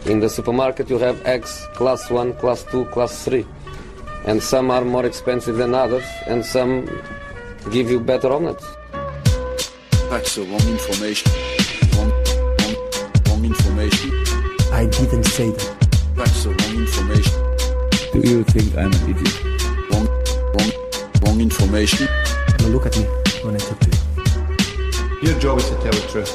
In the supermarket you have eggs class 1, class 2, class 3. And some are more expensive than others, and some give you better omelets. That's the wrong information. Wrong information. I didn't say that. That's the wrong information. Do you think I'm an idiot? Wrong information. Now look at me when I talk to you. Your job is to tell the truth.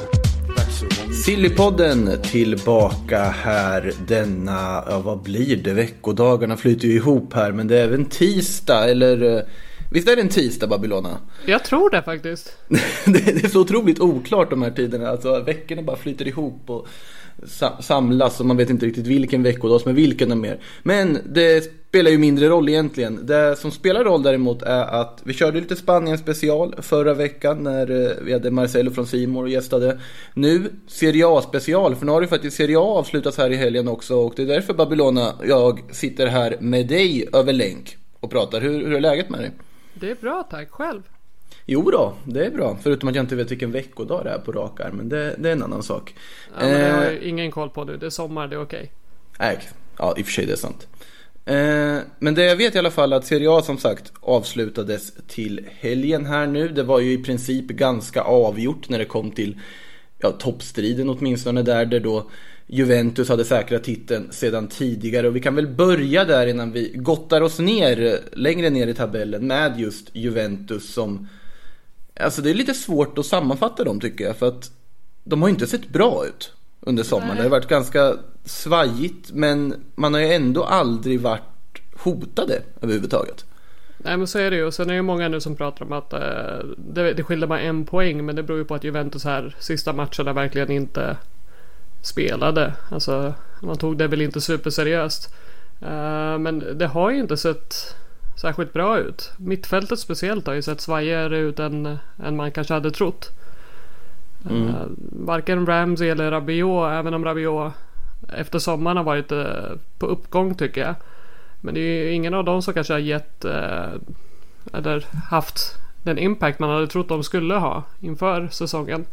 Sillypodden tillbaka här denna, vad blir det? Veckodagarna flyter ju ihop här, men det är även tisdag, eller visst är det en tisdag, Babylona? Jag tror det faktiskt. Det är så otroligt oklart de här tiderna, alltså veckorna bara flyter ihop och samlas och man vet inte riktigt vilken veckodag som är vilken och mer. Men det spelar ju mindre roll egentligen. Det som spelar roll däremot är att vi körde lite Spanien special förra veckan när vi hade Marcelo från C More och gästade. Nu Serie A special, för nu har ju faktiskt Serie A avslutats här i helgen också, och det är därför, Babylona, jag sitter här med dig över länk och pratar. Hur är läget med dig? Det är bra, tack. Själv? Jo då, det är bra. Förutom att jag inte vet vilken veckodag det är på rak arm, men det är en annan sak. Ja, men jag har ingen koll på det. Det är sommar, det är okej. Ja, i och för sig det är sant. Men det jag vet i alla fall att Serie A som sagt avslutades till helgen här nu. Det var ju i princip ganska avgjort när det kom till toppstriden åtminstone, där då Juventus hade säkrat titeln sedan tidigare. Och vi kan väl börja där innan vi gottar oss längre ner i tabellen med just Juventus som... Alltså det är lite svårt att sammanfatta dem, tycker jag, för att de har inte sett bra ut under sommaren. Nej. Det har varit ganska svajigt, men man har ju ändå aldrig varit hotade överhuvudtaget. Nej, men så är det ju. Och sen är det många nu som pratar om att det skiljer bara 1 poäng, men det beror ju på att Juventus här sista matcherna verkligen inte spelade. Alltså man tog det väl inte superseriöst. Men det har ju inte sett särskilt bra ut. Mittfältet speciellt har ju sett svajigare ut än man kanske hade trott. Varken Ramsey eller Rabiot, även om Rabiot efter sommaren har varit på uppgång, tycker jag. Men det är ju ingen av dem som kanske har gett eller haft den impact man hade trott de skulle ha inför säsongen.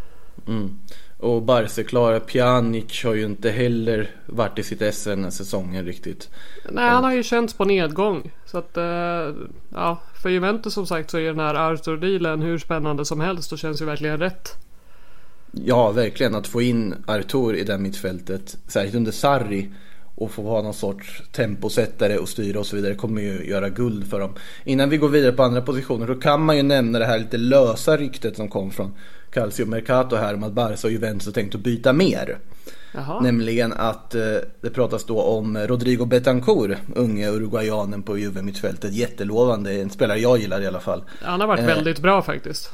Och Barca, Pjanic har ju inte heller varit i sitt ess den här säsongen riktigt. Nej, han har ju känts på nedgång. Så att för Juventus som sagt så är den här Arthur-dealen hur spännande som helst och känns ju verkligen rätt. Ja, verkligen, att få in Arthur i det mittfältet, särskilt under Sarri, och få ha någon sorts temposättare och styra och så vidare, kommer ju göra guld för dem. Innan vi går vidare på andra positioner så kan man ju nämna det här lite lösa ryktet som kom från Calcio Mercato här om att Barca och Juventus har tänkt att byta mer. Jaha. Nämligen att det pratas då om Rodrigo Betancourt, unge uruguayanen på Juve-mittfältet. Jättelovande, en spelare jag gillar i alla fall. Han har varit väldigt bra faktiskt.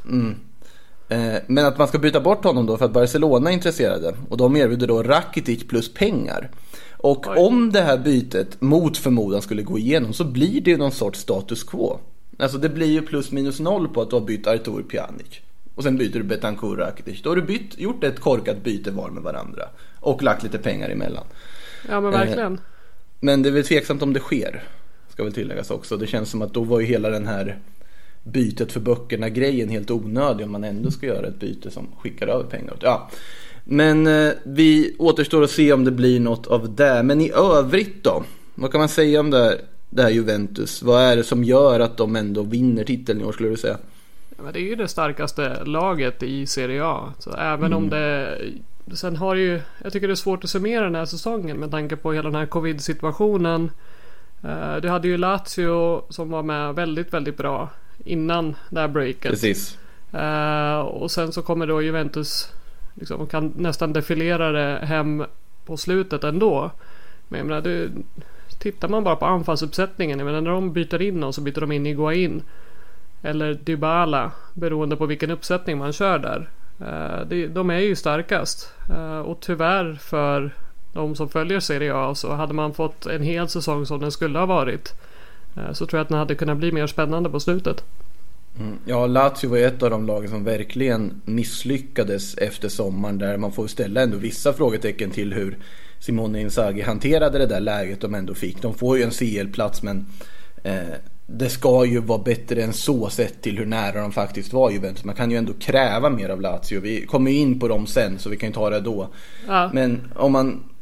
Men att man ska byta bort honom då för att Barcelona är intresserade, och de erbjuder då Rakitic plus pengar. Och om det här bytet mot förmodan skulle gå igenom så blir det ju någon sorts status quo. Alltså det blir ju plus minus noll på att du har bytt Arthur Pjanic och sen byter du Betancourt Rakitic. Då har du gjort ett korkat byte var med varandra och lagt lite pengar emellan. Ja, men verkligen. Men det är väl tveksamt om det sker, ska väl tilläggas också. Det känns som att då var ju hela den här bytet för böckerna grejen helt onödig om man ändå ska göra ett byte som skickar över pengar. Ja. Men vi återstår att se om det blir något av det. Men i övrigt då, vad kan man säga om det här Juventus? Vad är det som gör att de ändå vinner titeln i år, skulle du säga? Ja, men det är ju det starkaste laget i Serie A. Så även om det... Sen har det ju... Jag tycker det är svårt att summera den här säsongen med tanke på hela den här covid-situationen. Du hade ju Lazio som var med väldigt, väldigt bra innan det här breaket. Precis. Och sen så kommer då Juventus liksom, kan nästan defilera det hem på slutet ändå. Men jag menar, tittar man bara på anfallsuppsättningen, jag menar, när de byter in och så byter de in Higuain eller Dybala beroende på vilken uppsättning man kör där. De är ju starkast. Och tyvärr för de som följer Serie A, så hade man fått en hel säsong som den skulle ha varit, så tror jag att den hade kunnat bli mer spännande på slutet. Ja, Lazio var ett av de lagen som verkligen misslyckades efter sommaren, där man får ställa ändå vissa frågetecken till hur Simone Inzaghi hanterade det där läget de ändå fick. De får ju en CL-plats, men det ska ju vara bättre än så sett till hur nära de faktiskt var Juventus. Man kan ju ändå kräva mer av Lazio. Vi kommer ju in på dem sen, så vi kan ju ta det då. Ja. Men om man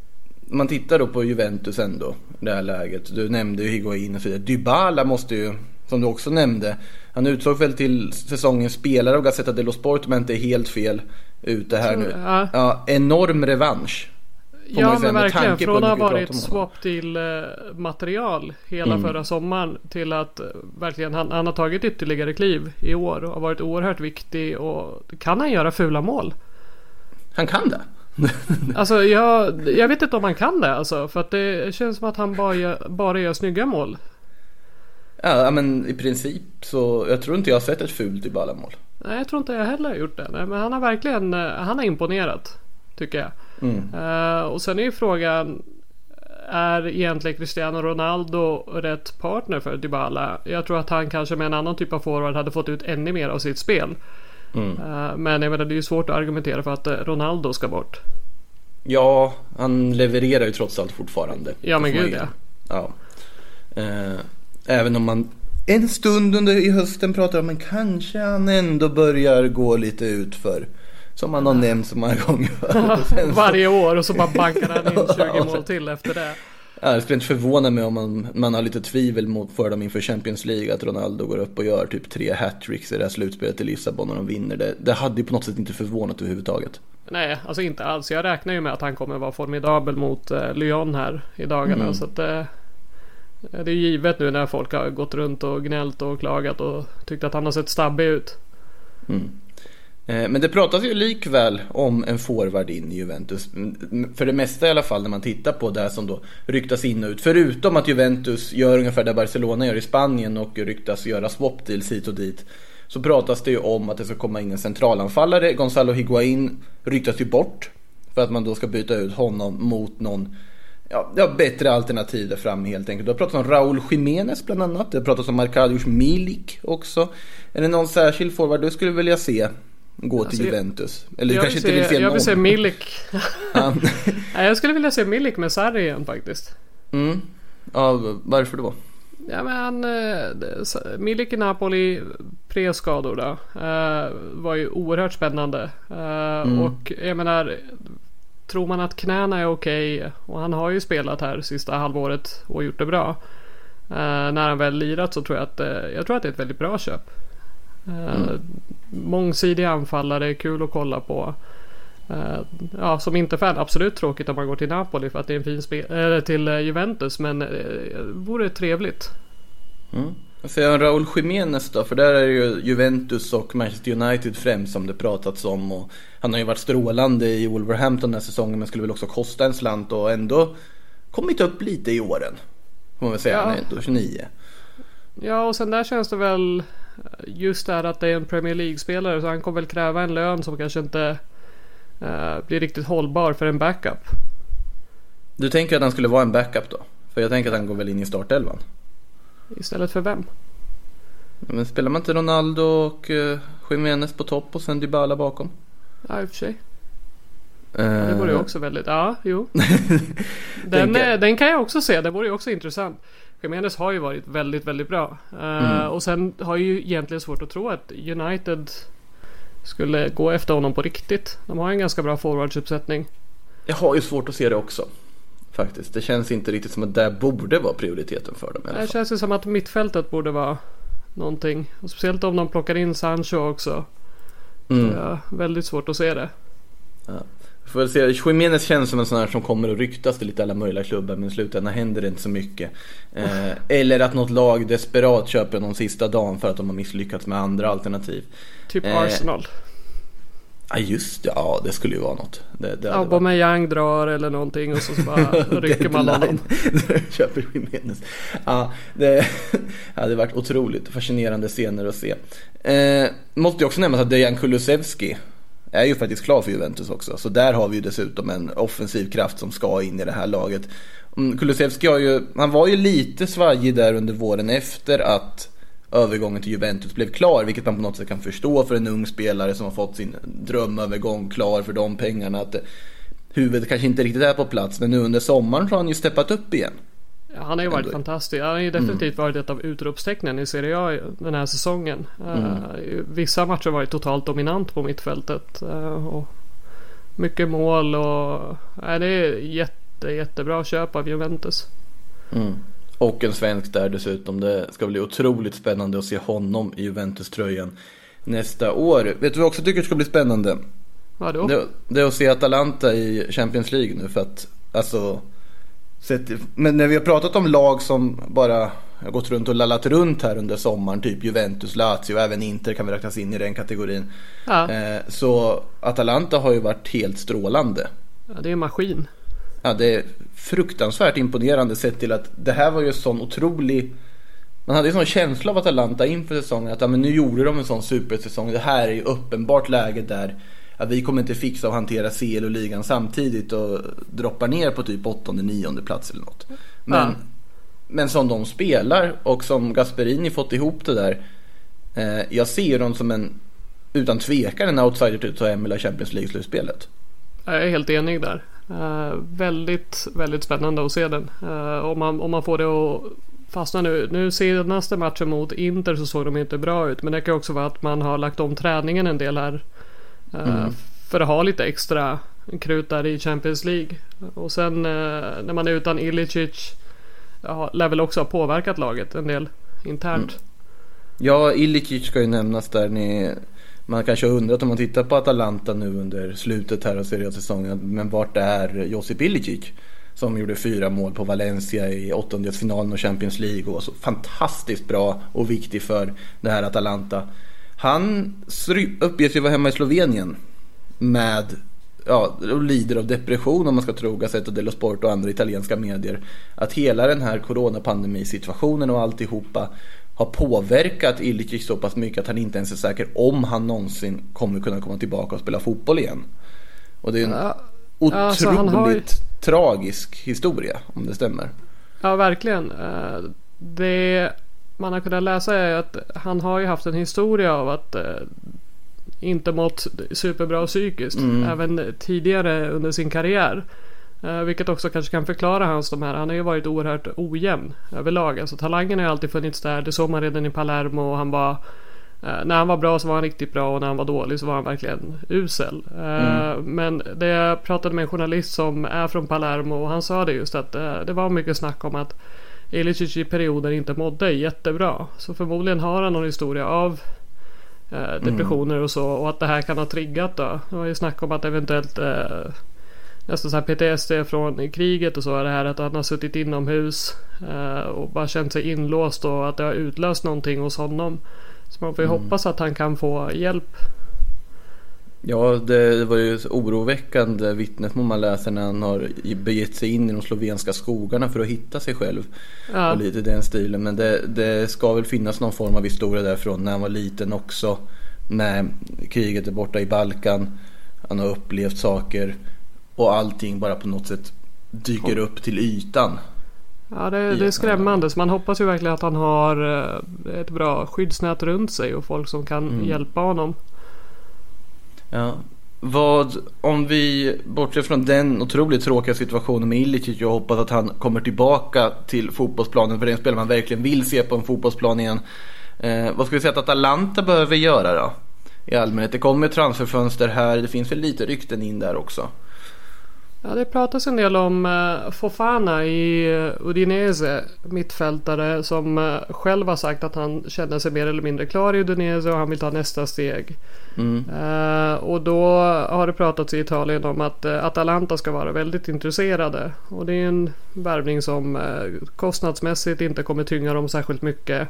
man tittar då på Juventus ändå i det här läget. Du nämnde ju Higuain och så vidare. Dybala måste ju, som du också nämnde, han utsåg väl till säsongens spelare av Gazzetta dello Sport, men inte helt fel ute här nu. Ja, enorm revansch. Ja, men verkligen. Från att ha varit swap till material hela förra sommaren till att verkligen han har tagit ytterligare kliv i år och har varit oerhört viktig. Och kan han göra fula mål? Han kan det. Alltså jag vet inte om han kan det, alltså, för att det känns som att han bara gör snygga mål. Ja, men i princip så jag tror inte jag har sett ett fult Dybala-mål. Nej, jag tror inte jag heller har gjort det. Nej, men han har verkligen han har imponerat, tycker jag. Och sen är ju frågan, är egentligen Cristiano Ronaldo rätt partner för Dybala? Jag tror att han kanske med en annan typ av forward hade fått ut ännu mer av sitt spel. Men jag menar, det är ju svårt att argumentera för att Ronaldo ska bort. Ja, han levererar ju trots allt fortfarande. Ja, men gud ja. Även om man en stund i hösten pratar om, men kanske han ändå börjar gå lite ut för, som man har nämnt så många gånger. Varje år, och så bara bankar han in 20 mål till efter det. Ja, det skulle inte förvåna mig om man har lite tvivel för dem inför Champions League, att Ronaldo går upp och gör typ 3 hattricks i det här slutspelet i Lissabon och de vinner. Det hade ju på något sätt inte förvånat överhuvudtaget. Nej, alltså inte alls. Jag räknar ju med att han kommer vara formidabel mot Lyon här i dagarna. Så att det är givet nu när folk har gått runt och gnällt och klagat och tyckt att han har sett stabbig ut. Men det pratas ju likväl om en forward in i Juventus. För det mesta i alla fall, när man tittar på det som då ryktas in och ut. Förutom att Juventus gör ungefär det Barcelona gör i Spanien och ryktas göra swap deals hit och dit, så pratas det ju om att det ska komma in en centralanfallare. Gonzalo Higuain ryktas ju bort för att man då ska byta ut honom mot någon bättre alternativ där fram helt enkelt. Det har pratats om Raúl Jiménez bland annat. Det har pratats om Arkadiusz Milik också. Är det någon särskild forward du skulle vilja se gå till Juventus? Eller du kanske inte vill se någon? Jag vill se Milik. Jag skulle vilja se Milik med Sarri igen faktiskt. Ja, varför då? Ja, men Milik i Napoli pre-skador då, var ju oerhört spännande. Och jag menar, tror man att knäna är okej, och han har ju spelat här sista halvåret och gjort det bra, när han väl lirat, så tror jag att det är ett väldigt bra köp. Mångsidig anfallare, kul att kolla på. Som inte fan, absolut tråkigt om man går till Napoli för att det är en fin till Juventus, men det vore trevligt. Jag säger Raúl Jiménez då, för där är ju Juventus och Manchester United främst som det pratats om, och han har ju varit strålande i Wolverhampton den här säsongen, men skulle väl också kosta en slant och ändå kommit upp lite i åren, får man väl säga. Han är ändå 29. Ja, och sen där känns det väl just där att det är en Premier League-spelare, så han kommer väl kräva en lön som kanske inte blir riktigt hållbar för en backup. Du tänker att han skulle vara en backup då? För jag tänker att han går väl in i startelvan. Istället för vem? Men spelar man inte Ronaldo och Jiménez på topp och sen Dybala bakom? Ja, i och för sig. Det vore ju också väldigt... Ja, jo. Den kan jag också se. Det vore ju också intressant. Jiménez har ju varit väldigt, väldigt bra. Och sen har ju egentligen svårt att tro att United skulle gå efter honom på riktigt. De har en ganska bra forwardsuppsättning. Jag har ju svårt att se det också, faktiskt. Det känns inte riktigt som att det borde vara prioriteten för dem. Det känns ju som att mittfältet borde vara någonting. Och speciellt om de plockar in Sancho också. Det är väldigt svårt att se det. Ja. Får väl se. Jiménez känns som en sån här som kommer att ryktas till lite alla möjliga klubbar, men i slutändan händer det inte så mycket. Eller att något lag desperat köper någon sista dagen för att de har misslyckats med andra alternativ. Typ Arsenal. Ja, just det. Ja, det skulle ju vara något. Aubameyang drar eller någonting, och så bara rycker man honom. Köper Jiménez. Ja, det hade varit otroligt fascinerande scener att se. Måste ju också nämna att Dejan Kulusevski är ju faktiskt klar för Juventus också. Så där har vi ju dessutom en offensiv kraft som ska in i det här laget. Kulusevski han var ju lite svajig där under våren efter att övergången till Juventus blev klar, vilket man på något sätt kan förstå för en ung spelare som har fått sin drömövergång klar för de pengarna, att huvudet kanske inte riktigt är på plats, men nu under sommaren har han ju steppat upp igen. Ja, han har ju varit fantastisk. Han har ju definitivt varit ett av utropstecknen i Serie A den här säsongen. Vissa matcher var ju totalt dominant på mittfältet, och mycket mål, och det är jättebra köp av Juventus. Och en svensk där dessutom. Det ska bli otroligt spännande att se honom i Juventus-tröjan nästa år. Vet du vad jag också tycker ska bli spännande? Vadå? Det är att se Atalanta i Champions League nu, för att alltså, men när vi har pratat om lag som bara har gått runt och lallat runt här under sommaren, typ Juventus, Lazio och även Inter kan vi räknas in i den kategorin. Ja. Så Atalanta har ju varit helt strålande. Ja, det är en maskin. Ja, det är fruktansvärt imponerande sett till att det här var ju sån otrolig... Man hade ju sån känsla av Atalanta inför säsongen att men nu gjorde de en sån supersäsong. Det här är ju uppenbart läge där att vi kommer inte fixa och hantera CL och ligan samtidigt och droppar ner på typ 8:e-9:e plats eller något. Men som de spelar och som Gasperini fått ihop det där, jag ser dem som utan tvekan en outsider till att ta hem hela Champions League-slutspelet. Jag är helt enig där. Väldigt, väldigt spännande att se den. Om man får det att fastna nu senaste matchen mot Inter så såg de inte bra ut, men det kan också vara att man har lagt om träningen en del här för att ha lite extra krut där i Champions League. Och sen när man är utan Ilicic lär väl också ha påverkat laget en del internt. Ja, Ilicic ska ju nämnas där. Man kanske har undrat om man tittar på Atalanta nu under slutet här av seriesäsongen, men vart är Josip Ilicic som gjorde 4 mål på Valencia i 8-delsfinalen och Champions League och så fantastiskt bra och viktig för det här Atalanta. Han uppges ju vara hemma i Slovenien och lider av depression, om man ska tro Gazzetta dello Sport och andra italienska medier, att hela den här coronapandemisituationen och alltihopa har påverkat Ilicic så pass mycket att han inte ens är säker om han någonsin kommer kunna komma tillbaka och spela fotboll igen. Och det är en otroligt tragisk historia, om det stämmer. Ja, verkligen. Det man har kunnat läsa är att han har ju haft en historia av att inte mått superbra psykiskt även tidigare under sin karriär. Vilket också kanske kan förklara han har ju varit oerhört ojämn överlag. Alltså talangen har alltid funnits där. Det såg man redan i Palermo, och han var när han var bra så var han riktigt bra, och när han var dålig så var han verkligen usel. Men jag pratade med en journalist som är från Palermo, och han sa det just att det var mycket snack om att Ilicic i perioder inte mådde jättebra. Så förmodligen har han någon historia av depressioner och så, och att det här kan ha triggat då. Det var ju snack om att eventuellt nästan så här PTSD från kriget och så, är det här att han har suttit inomhus och bara känt sig inlåst, och att det har utlöst någonting hos honom. Så man får ju hoppas att han kan få hjälp. Ja, det var ju oroväckande vittnesmål man läser när han har begett sig in i de slovenska skogarna för att hitta sig själv. Ja. Och lite den stilen. Men det ska väl finnas någon form av historia därifrån när han var liten också. När kriget är borta i Balkan. Han har upplevt saker. Och allting bara på något sätt dyker upp till ytan. Ja, det är skrämmande. Så man hoppas ju verkligen att han har ett bra skyddsnät runt sig och folk som kan hjälpa honom. Ja. Om vi bortser från den otroligt tråkiga situationen med Ilicic, jag hoppas att han kommer tillbaka till fotbollsplanen, för det är en spelare man verkligen vill se på en fotbollsplan igen. Vad ska vi säga att Atalanta behöver göra då? I allmänhet, det kommer transferfönster här, det finns väl lite rykten in där också. Ja, det pratas en del om Fofana i Udinese, mittfältare som själv har sagt att han känner sig mer eller mindre klar i Udinese och han vill ta nästa steg. Och då har det pratats i Italien om att Atalanta ska vara väldigt intresserade, och det är en värvning som kostnadsmässigt inte kommer tynga dem särskilt mycket.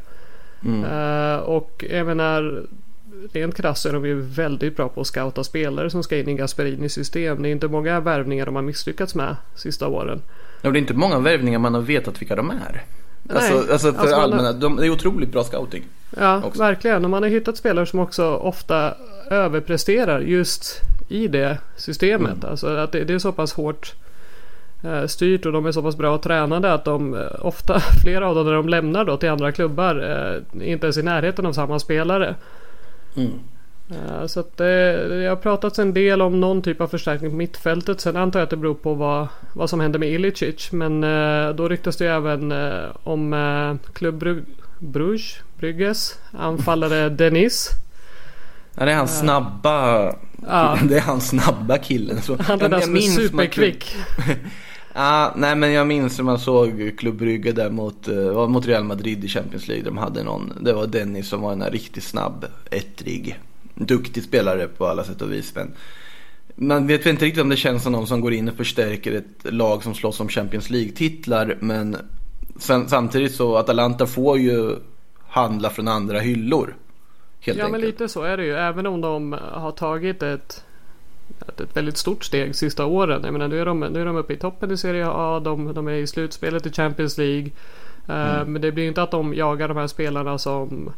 Och även när rent krasst är de ju väldigt bra på att scouta spelare som ska in i Gasperinis system. Det är inte många värvningar de har misslyckats med sista åren. Ja, det är inte många värvningar man har vetat vilka de är. Alltså för allmänna, det är otroligt bra scouting. Ja, också. Verkligen. Och man har hittat spelare som också ofta överpresterar just i det systemet. Alltså att det är så pass hårt styrt, och de är så pass bra tränade att de ofta, flera av dem när de lämnar då till andra klubbar, inte ens i närheten av samma spelare. Så att jag har pratat en del om någon typ av förstärkning på mittfältet. Sen antar jag att det beror på vad som händer med Ilicic. Men då ryktas det även om Club Brugges anfallare Denis. Ja, det är hans snabba. Det är hans snabba killen. Så, han är där som är superkvick. Nej, men jag minns när man såg Club Brugge där mot Real Madrid i Champions League. De hade det var Dennis som var en riktigt snabb, ettrig, duktig spelare på alla sätt och vis. Men man vet inte riktigt om det känns som någon som går in och förstärker ett lag som slåss om Champions League-titlar. Men samtidigt så Atalanta får ju handla från andra hyllor. Helt enkelt. Men lite så är det ju. Även om de har tagit ett väldigt stort steg sista åren. Jag menar, nu är de uppe i toppen i Serie A. De är i slutspelet i Champions League. Men det blir inte att de jagar de här spelarna som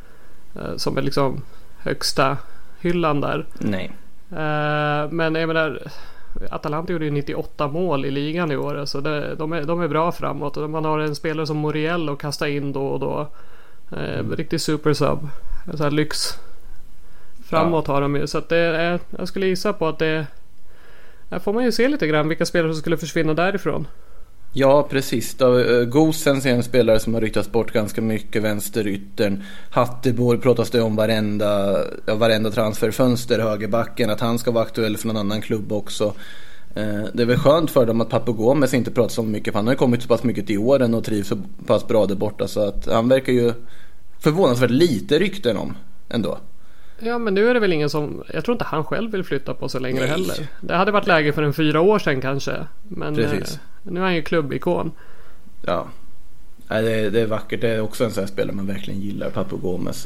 är liksom högsta hyllan där. Nej. Men jag menar, Atalanta gjorde ju 98 mål i ligan i år. Så de är bra framåt. Och man har en spelare som Muriel och kasta in då och då. Riktig supersub. Så här lyx framåt har de ju. Så att jag skulle gissa på att där får man ju se lite grann vilka spelare som skulle försvinna därifrån. Ja, precis. Gosens är en spelare som har ryktats bort ganska mycket, vänsteryttern. Hatteborg pratas det om varenda transferfönster, högerbacken, att han ska vara aktuell för någon annan klubb också. Det är väl skönt för dem att Papu Gomez inte pratar så mycket, för han har ju kommit så pass mycket till åren och trivs så pass bra där borta, så att han verkar ju förvånansvärt lite rykten om ändå. Ja, men nu är det väl ingen som... Jag tror inte han själv vill flytta på så längre heller. Det hade varit läge för 4 år sedan kanske. Men nu är han ju klubbikon. Ja, det är vackert. Det är också en sån här spelare man verkligen gillar, Papu Gomez.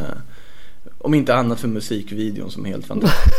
Om inte annat för musikvideon som är helt fantastisk.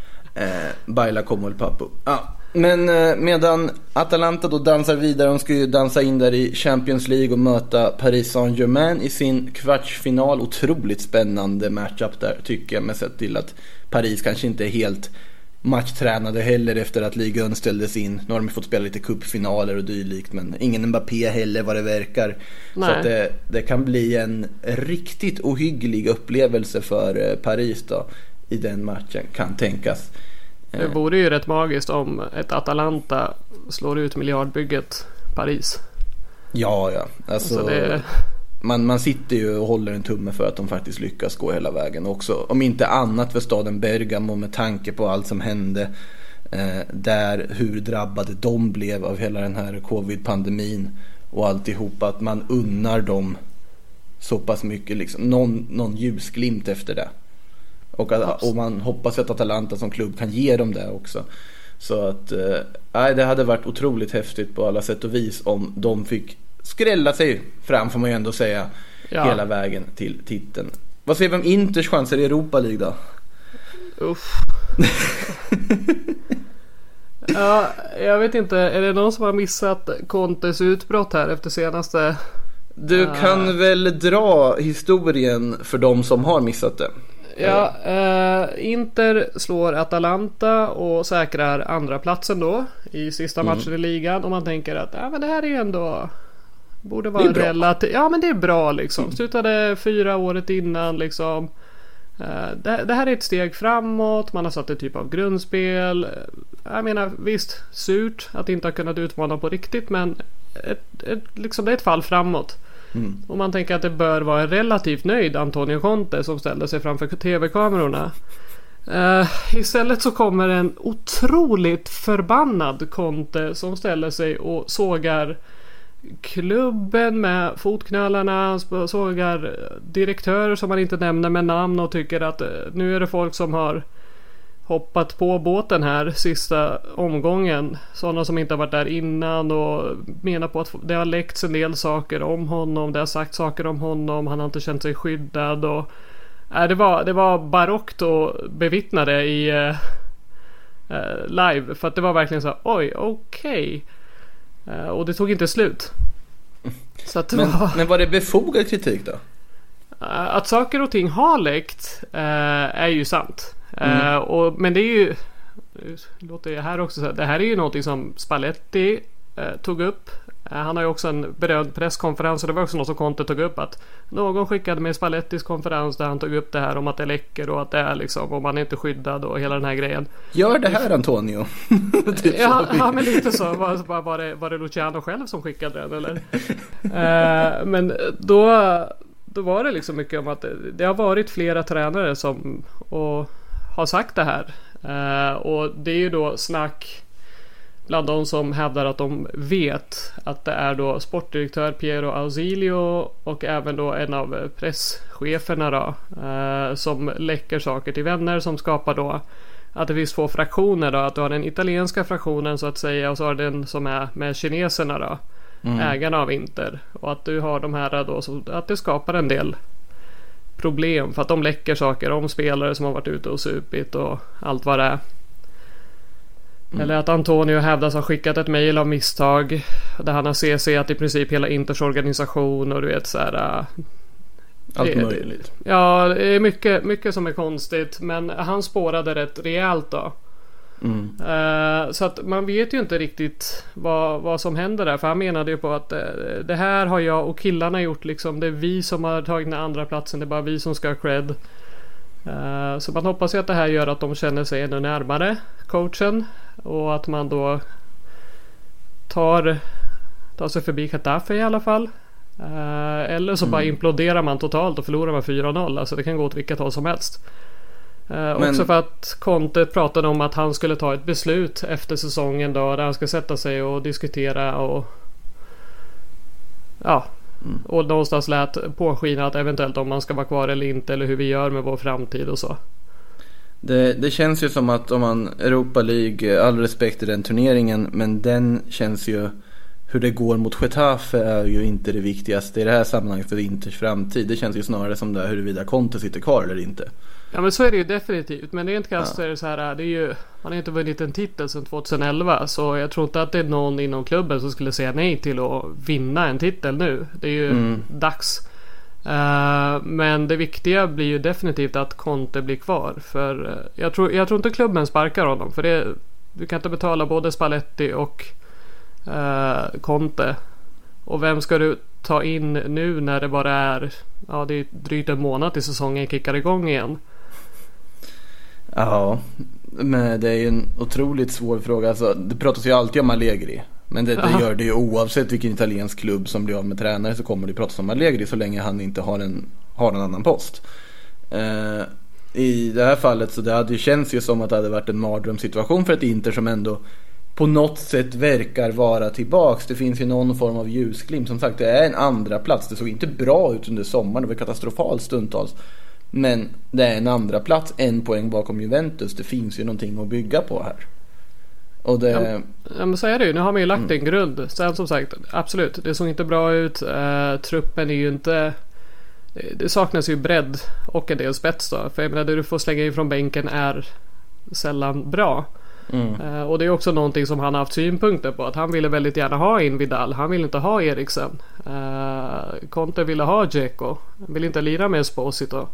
Baila como el Papu. Ja. Men medan Atalanta då dansar vidare, de ska ju dansa in där i Champions League och möta Paris Saint-Germain i sin kvartsfinal. Otroligt spännande matchup där, tycker jag, med sett till att Paris kanske inte är helt matchtränade heller efter att ligan ställdes in. Nu har de fått spela lite cupfinaler och dylikt, men ingen Mbappé heller vad det verkar. Nej. Så att det kan bli en riktigt ohygglig upplevelse för Paris då i den matchen, kan tänkas. Det vore ju rätt magiskt om ett Atalanta slår ut miljardbygget Paris. Ja. Alltså man sitter ju och håller en tumme för att de faktiskt lyckas gå hela vägen också. Om inte annat för staden Bergamo, med tanke på allt som hände där, hur drabbade de blev av hela den här covid-pandemin och alltihop, att man unnar dem så pass mycket liksom, någon ljusglimt efter det. Och man hoppas att Atalanta som klubb kan ge dem det också. Så att det hade varit otroligt häftigt på alla sätt och vis om de fick skrälla sig fram, får man ju ändå säga, hela vägen till titeln. Vad säger vi om Inters chanser i Europa League då? Uff. Ja, jag vet inte. Är det någon som har missat Contes utbrott här efter senaste... Du kan väl dra historien för de som har missat det. Ja, Inter slår Atalanta och säkrar andra platsen då i sista matchen i ligan. Och man tänker att men det här är ändå... borde vara relativt... Ja, men det är bra liksom. Slutade 4 året innan liksom. Det här är ett steg framåt. Man har satt ett typ av grundspel. Jag menar, visst, surt att inte ha kunnat utmana på riktigt, men liksom, det är ett fall framåt. Och man tänker att det bör vara en relativt nöjd Antonio Conte som ställde sig framför tv-kamerorna. Istället så kommer en otroligt förbannad Conte som ställer sig och sågar klubben med fotknölarna, sågar direktörer som man inte nämner med namn och tycker att nu är det folk som har hoppat på båten här sista omgången, sådana som inte har varit där innan, och menar på att det har läckts en del saker om honom, det har sagt saker om honom, han har inte känt sig skyddad, och det var barockt att bevittna det i live, för att det var verkligen så okej. Och det tog inte slut. Så att men var det befogad kritik då? Att saker och ting har läckt är ju sant. Men det är ju, låter det här också så här, det här är ju någonting som Spalletti tog upp. Han har ju också en berömd presskonferens, och det var också något som Conte tog upp, att någon skickade med Spallettis konferens där han tog upp det här om att det läcker och att det är liksom, och man är inte skyddad och hela den här grejen. Gör det här, Antonio. Typ ja, men lite så. Var det Luciano själv som skickade den eller? Men då var det liksom mycket om att det har varit flera tränare som har sagt det här. Och det är ju då snack bland de som hävdar att de vet att det är då sportdirektör Piero Ausilio och även då en av presscheferna då, som läcker saker till vänner, som skapar då att det finns 2 fraktioner då, att du har den italienska fraktionen så att säga, och så har den som är med kineserna då, ägarna av Inter, och att du har de här då, så att det skapar en del problem för att de läcker saker om spelare som har varit ute och supit och allt vad det är. Eller att Antonio hävdas ha skickat ett mejl av misstag där han har CC:at i princip hela Inters organisation, och du vet så här, allt möjligt. Ja, det är mycket som är konstigt, men han spårade rätt rejält då. Så att man vet ju inte riktigt vad som händer där, för han menade ju på att det här har jag och killarna gjort liksom, det är vi som har tagit den andra platsen, det är bara vi som ska ha cred. Så man hoppas ju att det här gör att de känner sig ännu närmare coachen, och att man då tar sig förbi Getafe i alla fall. Eller så bara imploderar man totalt och förlorar man 4-0. Alltså det kan gå åt vilket håll som helst. Också för att Conte pratade om att han skulle ta ett beslut efter säsongen då, där han ska sätta sig och diskutera och och någonstans lät påskina att eventuellt om man ska vara kvar eller inte, eller hur vi gör med vår framtid och så. Det känns ju som att om man Europa League, all respekt i den turneringen, men den känns ju, hur det går mot Getafe är ju inte det viktigaste i det här sammanhanget för Inters framtid. Det känns ju snarare som det, huruvida Conte sitter kvar eller inte. Ja, men så är det ju definitivt. Men rent krasst är det så här, det är ju, man har inte vunnit en titel sedan 2011, så jag tror inte att det är någon inom klubben som skulle säga nej till att vinna en titel nu. Det är ju dags. Men det viktiga blir ju definitivt att Conte blir kvar, för jag tror inte klubben sparkar honom, för det, du kan inte betala både Spalletti och Conte. Och vem ska du ta in nu när det bara är det är drygt en månad till säsongen kickar igång igen? Ja, men det är ju en otroligt svår fråga. Alltså, det pratas ju alltid om Allegri, men det gör det ju oavsett vilken italiensk klubb som blir av med tränare, så kommer det pratas om Allegri så länge han inte har en annan post. I det här fallet så det hade ju känts ju som att det hade varit en mardrömssituation för ett Inter som ändå på något sätt verkar vara tillbaks. Det finns ju någon form av ljusglimt. Som sagt, det är en andra plats. Det såg inte bra ut under sommaren. Det var katastrofalt stundtals. Men det är en andra plats, 1 poäng bakom Juventus. Det finns ju någonting att bygga på här. Och det... Ja, men så är det ju. Nu har man ju lagt en grund. Sen som sagt, absolut, det såg inte bra ut. Truppen är ju inte... Det saknas ju bredd och en del spets då. För jag menar, det du får slänga in från bänken är sällan bra. Och det är också någonting som han har haft synpunkter på, att han ville väldigt gärna ha in Vidal, han ville inte ha Eriksen. Conte ville ha Dzeko, han ville inte lira med Esposito.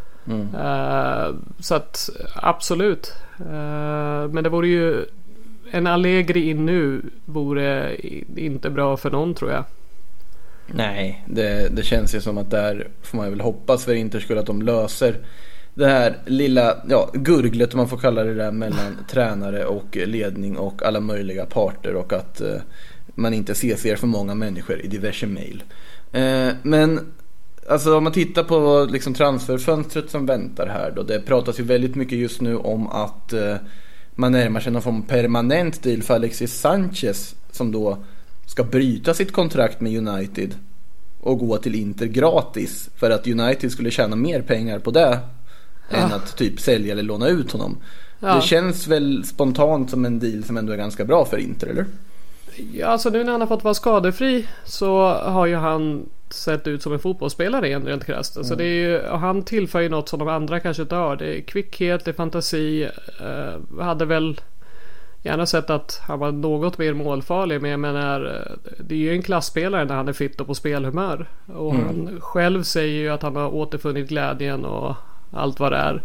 Så att absolut, men det vore ju en Allegri in nu vore inte bra för någon, tror jag. Nej, det känns ju som att där får man väl hoppas för Inter skulle att de löser det här lilla gurglet, om man får kalla det där, mellan tränare och ledning och alla möjliga parter, och att man inte ser för många människor i diverse mejl. Men alltså om man tittar på liksom transferfönstret som väntar här då, det pratas ju väldigt mycket just nu om att man närmar sig någon form av permanent deal för Alexis Sanchez, som då ska bryta sitt kontrakt med United och gå till Inter gratis, för att United skulle tjäna mer pengar på det än att typ sälja eller låna ut honom. Det känns väl spontant som en deal som ändå är ganska bra för Inter, eller? Ja, alltså nu när han har fått vara skadefri så har ju han sett ut som en fotbollsspelare igen, rent krasst. Alltså det är ju, han tillför ju något som de andra kanske inte har. Det är kvickhet, det är fantasi. Hade väl gärna sett att han var något mer målfarlig, men jag menar, det är ju en klassspelare när han är fit och på spelhumör. Och han själv säger ju att han har återfunnit glädjen och allt vad det är.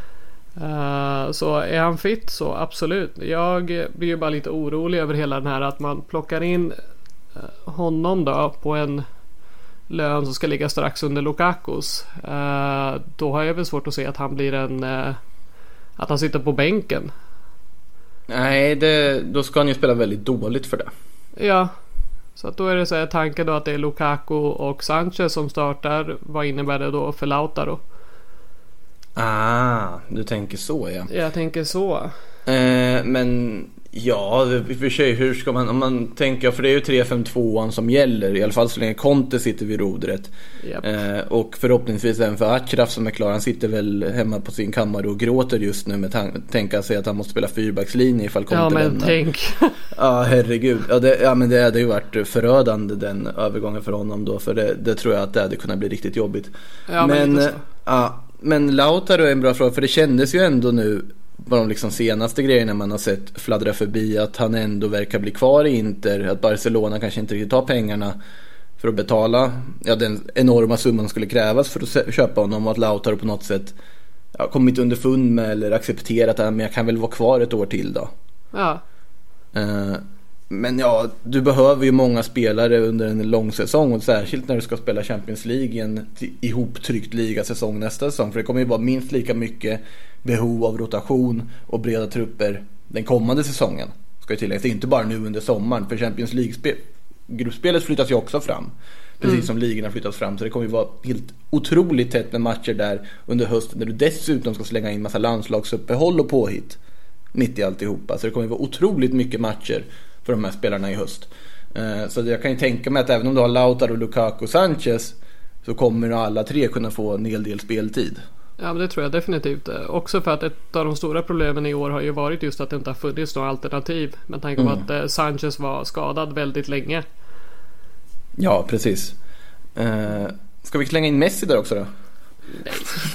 Så är han fit så absolut. Jag blir ju bara lite orolig över hela den här att man plockar in honom då på en lön som ska ligga strax under Lukakos. Då har jag väl svårt att se att han blir att han sitter på bänken. Nej, då ska han ju spela väldigt dåligt för det. Ja, så att då är det så här, tanken då att det är Lukaku och Sanchez som startar. Vad innebär det då för Lautaro? Du tänker så, ja. Jag tänker så. Men Ja, i och för sig, hur ska man, om man tänker, för det är ju 3-5-2an som gäller, i alla fall så länge Conte sitter vid rodret. Yep. Och förhoppningsvis även för Achraf som är klar, han sitter väl hemma på sin kammare och gråter just nu med tänka sig att han måste spela fyrbackslinje ifall Conte lämnar. Ja, men tänk. Ja, herregud. Men det hade ju varit förödande den övergången för honom då, för det tror jag att det hade kunnat bli riktigt jobbigt. Ja, men Lautaro är en bra fråga, för det kändes ju ändå nu på de liksom senaste grejerna man har sett fladdra förbi att han ändå verkar bli kvar i Inter, att Barcelona kanske inte riktigt har pengarna för att betala den enorma summan som skulle krävas för att köpa honom, och att Lautaro på något sätt kommit underfund med eller accepterat att jag kan väl vara kvar ett år till då. Ja. Men ja, du behöver ju många spelare under en lång säsong, och särskilt när du ska spela Champions League i en ihoptryckt ligasäsong nästa säsong, för det kommer ju vara minst lika mycket behov av rotation och breda trupper den kommande säsongen. Ska ju tilläggas, det är inte bara nu under sommaren, för Champions League-gruppspelet flyttas ju också fram, precis som ligorna flyttas fram, så det kommer ju vara helt otroligt tätt med matcher där under hösten, där du dessutom ska slänga in massa landslagsuppehåll och påhitt mitt i alltihopa, så det kommer ju vara otroligt mycket matcher för de här spelarna i höst. Så jag kan ju tänka mig att även om du har Lautaro, Lukaku och Sanchez, så kommer alla tre kunna få en hel del speltid. Ja, men det tror jag definitivt. Också för att ett av de stora problemen i år har ju varit just att det inte har funnits några alternativ. Men tanke på att Sanchez var skadad väldigt länge. Ja, precis. Ska vi klänga in Messi där också då? Nej.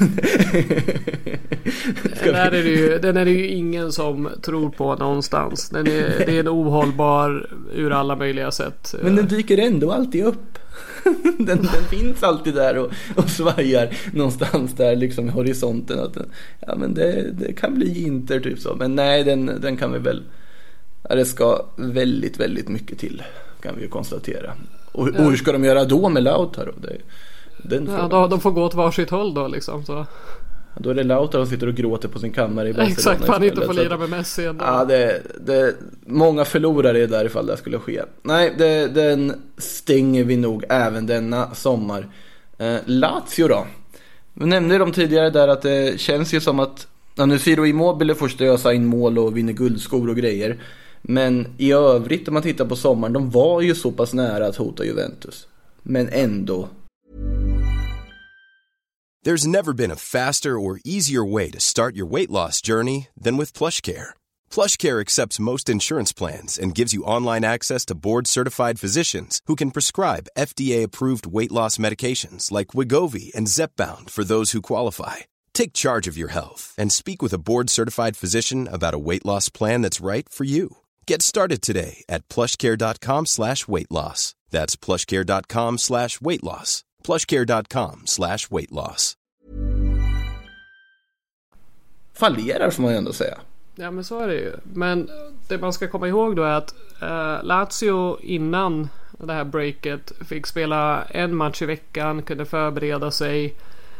Den är det ju ingen som tror på någonstans. Det är en ohållbar ur alla möjliga sätt. Men den dyker ändå alltid upp. Den finns alltid där och svajar någonstans där liksom i horisonten, att men det kan bli Inter typ så. Men nej, den kan vi väl, det ska väldigt, väldigt mycket till, kan vi ju konstatera. Och hur ska de göra då med Lautaro? De får gå åt varsitt håll då liksom, så. Då är det Lautaro som sitter och gråter på sin kammare i Barcelona. Exakt, han inte får lira med Messi ändå. Ja, det många förlorare är där ifall det skulle ske. Nej, den stänger vi nog även denna sommar. Lazio då. Vi nämnde de tidigare där att det känns ju som att nu Ciro Immobile får stösa in mål och vinner guldskor och grejer. Men i övrigt, om man tittar på sommaren, de var ju så pass nära att hota Juventus. Men ändå. There's never been a faster or easier way to start your weight loss journey than with PlushCare. PlushCare accepts most insurance plans and gives you online access to board-certified physicians who can prescribe FDA-approved weight loss medications like Wegovy and Zepbound for those who qualify. Take charge of your health and speak with a board-certified physician about a weight loss plan that's right for you. Get started today at plushcare.com/weightloss. That's plushcare.com/weightloss. plushcare.com/weightloss. Fallerar får man ju ändå säga. Ja, men så är det ju. Men det man ska komma ihåg då är att Lazio innan det här breaket fick spela en match i veckan, kunde förbereda sig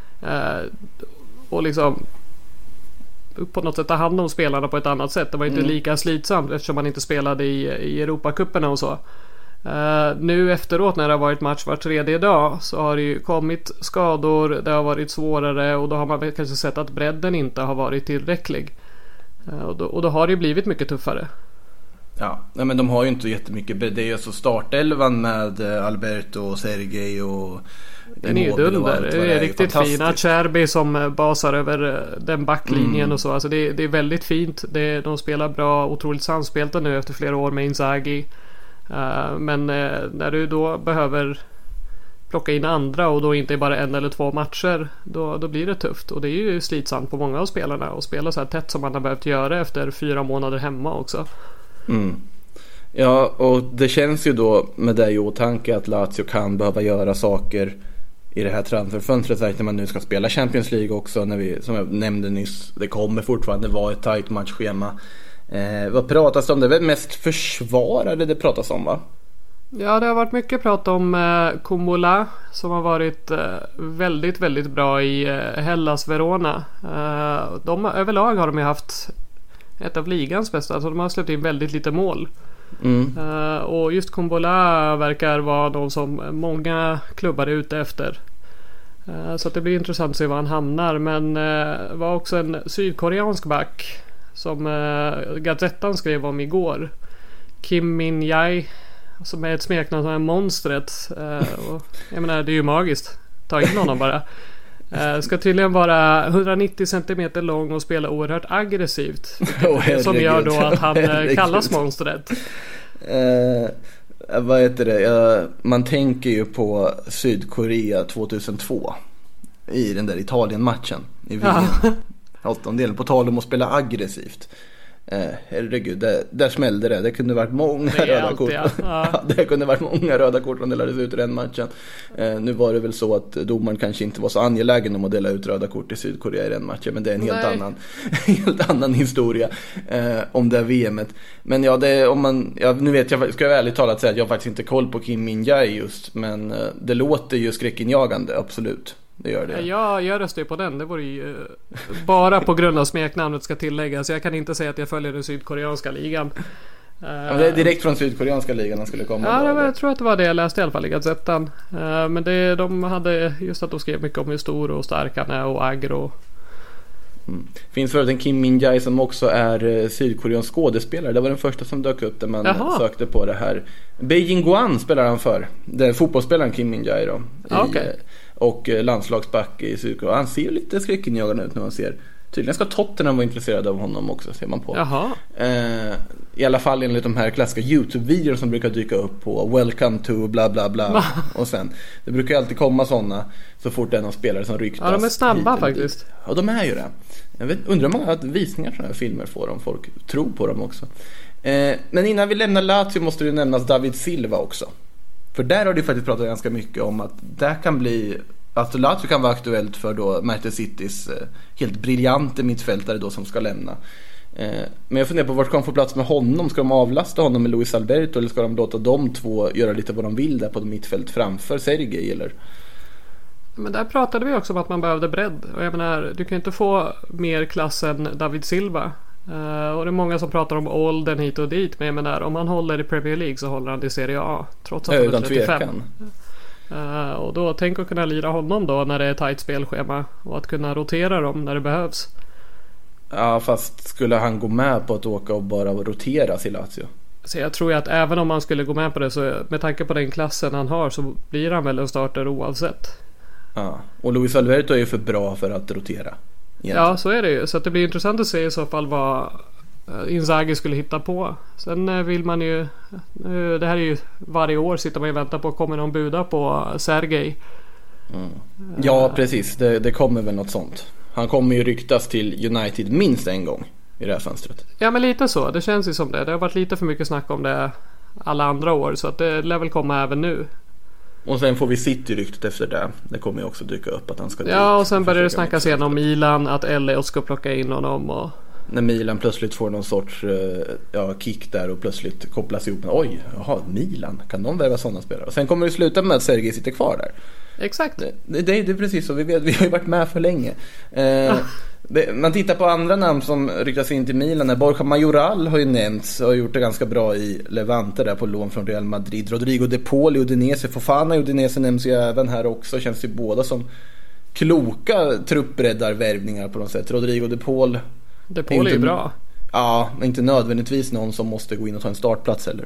och liksom på något sätt ta hand om spelarna på ett annat sätt. Det var inte lika slitsamt eftersom man inte spelade i Europacuperna och så. Nu efteråt när det har varit match var tredje dag så har det ju kommit skador, det har varit svårare och då har man kanske sett att bredden inte har varit tillräcklig. Och då har det ju blivit mycket tuffare. Ja, nej, men de har ju inte jättemycket bredd. Det är ju så startelvan med Alberto och Sergej och den är ju dunder. Det är riktigt fina. Cherby som basar över den backlinjen och så. Alltså det är väldigt fint. De spelar bra, otroligt samspelta nu efter flera år med Inzaghi. Men när du då behöver plocka in andra och då inte bara en eller två matcher, då blir det tufft. Och det är ju slitsamt på många av spelarna och spela så här tätt som man har behövt göra efter 4 månader hemma också. Ja, och det känns ju då med det i åtanke att Lazio kan behöva göra saker i det här transferfönstret när man nu ska spela Champions League också, som jag nämnde nyss, det kommer fortfarande vara ett tajt matchschema. Vad pratas det om? Det är väl mest försvarare det pratas om, va? Ja, det har varit mycket prat om Kumbulla som har varit väldigt, väldigt bra i Hellas Verona. Överlag har de ju haft ett av ligans bästa, alltså de har släppt in väldigt lite mål. Och just Kumbulla verkar vara någon som många klubbar är ute efter. Så att det blir intressant att se var han hamnar. Men var också en sydkoreansk back som Gazettan skrev om igår. Kim Min-jae, som är ett smeknamn som är monstret. Och jag menar, det är ju magiskt. Ta in honom bara. Ska tydligen vara 190 cm lång och spela oerhört aggressivt. Som gör då att han kallas monstret. Vad heter det? Man tänker ju på Sydkorea 2002 i den där Italien-matchen i VM. Åttondelen, på tal om att spela aggressivt. Herregud, där smällde det. Det kunde varit många röda kort. Ja. Det kunde varit många röda kort som delades ut i den matchen. Nu var det väl så att domaren kanske inte var så angelägen om att dela ut röda kort i Sydkorea i den matchen, men det är en helt annan historia om det här VMet. Men ja, nu vet jag, ska jag ärligt talat säga att jag faktiskt inte koll på Kim Min-jae just, men det låter ju skräckinjagande, absolut. Det gör det. Jag röstar ju på den. Det var ju bara på grund av smeknamnet, ska tilläggas. Jag kan inte säga att jag följer den sydkoreanska ligan. Det är direkt från sydkoreanska ligan han skulle komma. Ja, jag tror att det var det jag läste i alla fall i Gazettan. Men de hade just att de skrev mycket om hur stor och stark han är och aggro. Finns förut en Kim Min-jae som också är sydkoreansk skådespelare. Det var den första som dök upp där man sökte på det här. Beijing Guan spelar han för. Det är fotbollsspelaren Kim Min-jae då. Och landslagsback i Sydkorea. Han ser ju lite skräckinjagande ut när man ser. Tydligen ska Tottenham vara intresserad av honom också, ser man på. I alla fall enligt de här klassiska YouTube-videor som brukar dyka upp på Welcome to bla bla bla. Och sen, det brukar alltid komma sådana så fort det är någon spelare som ryktas. Ja, de är snabba faktiskt. Ja, de är ju det. Undrar hur många visningar sådana här filmer får om folk tror på dem också. Men innan vi lämnar Lazio måste det nämnas David Silva också. För där har det faktiskt pratat ganska mycket om att det kan bli, att Lazio kan vara aktuellt för då Manchester Citys helt briljante mittfältare då som ska lämna. Men jag funderar på vart ska de få plats med honom? Ska de avlasta honom med Luis Alberto, eller ska de låta de två göra lite vad de vill där på mittfält framför Sergej, eller? Men där pratade vi också om att man behövde bredd. Och jag menar, du kan inte få mer klass än David Silva. Och det är många som pratar om åldern hit och dit. Men jag menar, om han håller i Premier League så håller han i Serie A. Trots att han är 35. Och då tänk att kunna lira honom då när det är tajt spelschema. Och att kunna rotera dem när det behövs. Ja, fast skulle han gå med på att åka och bara rotera till Lazio? Så jag tror ju att även om han skulle gå med på det, så med tanke på den klassen han har, så blir han väl en starter oavsett. Ja, och Luis Alberto är ju för bra för att rotera egentligen. Ja, så är det ju. Så att det blir intressant att se i så fall vad Inzaghi skulle hitta på. Sen vill man ju, det här är ju varje år sitter man och väntar på, kommer någon buda på Sergej? Ja, precis, det kommer väl något sånt. Han kommer ju ryktas till United minst en gång i det här fönstret. Ja, men lite så, det känns ju som det. Det har varit lite för mycket snack om det alla andra år, så att det lär väl komma även nu. Och sen får vi City-ryktet efter det. Det kommer ju också dyka upp att han ska... Ja, och sen börjar det snackas igen om Milan, att Elliot ska plocka in honom och... När Milan plötsligt får någon sorts kick där och plötsligt kopplas ihop med, oj, jaha, Milan, kan de värva sådana spelare? Och sen kommer det sluta med att Sergej sitter kvar där. Exakt. Det är precis så, vi har ju varit med för länge. Man tittar på andra namn som ryktas in till Milan. Borja Majoral har ju nämnts och har gjort det ganska bra i Levante där på lån från Real Madrid. Rodrigo De Paul i Udinese, Fofana i Udinese nämns ju även här också. Känns ju båda som kloka truppbreddarvärvningar på något sätt. Rodrigo De Paul är ju bra. Ja, men inte nödvändigtvis någon som måste gå in och ta en startplats heller.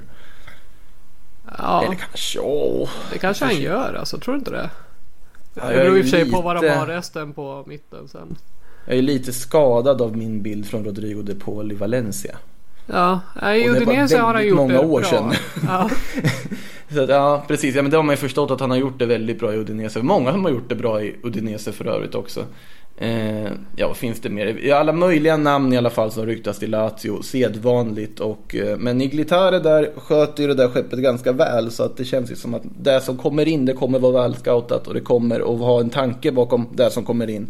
Ja. Eller kanske, det kanske han gör, alltså, tror du inte det? Det beror i och för sig på vad de har resten på mitten sen. Jag är lite skadad av min bild från Rodrigo De Paul i Valencia. Ja, i Udinese har han gjort många det år bra. Sedan. Ja. Så att, ja, precis. Ja, men det har man ju förstått att han har gjort det väldigt bra i Udinese. Många som har gjort det bra i Udinese för övrigt också. Ja, vad finns det mer? Alla möjliga namn i alla fall som ryktas till Lazio, sedvanligt. Men Iglitare där sköter ju det där skeppet ganska väl, så att det känns ju som att det som kommer in, det kommer vara väl scoutat och det kommer att ha en tanke bakom det som kommer in.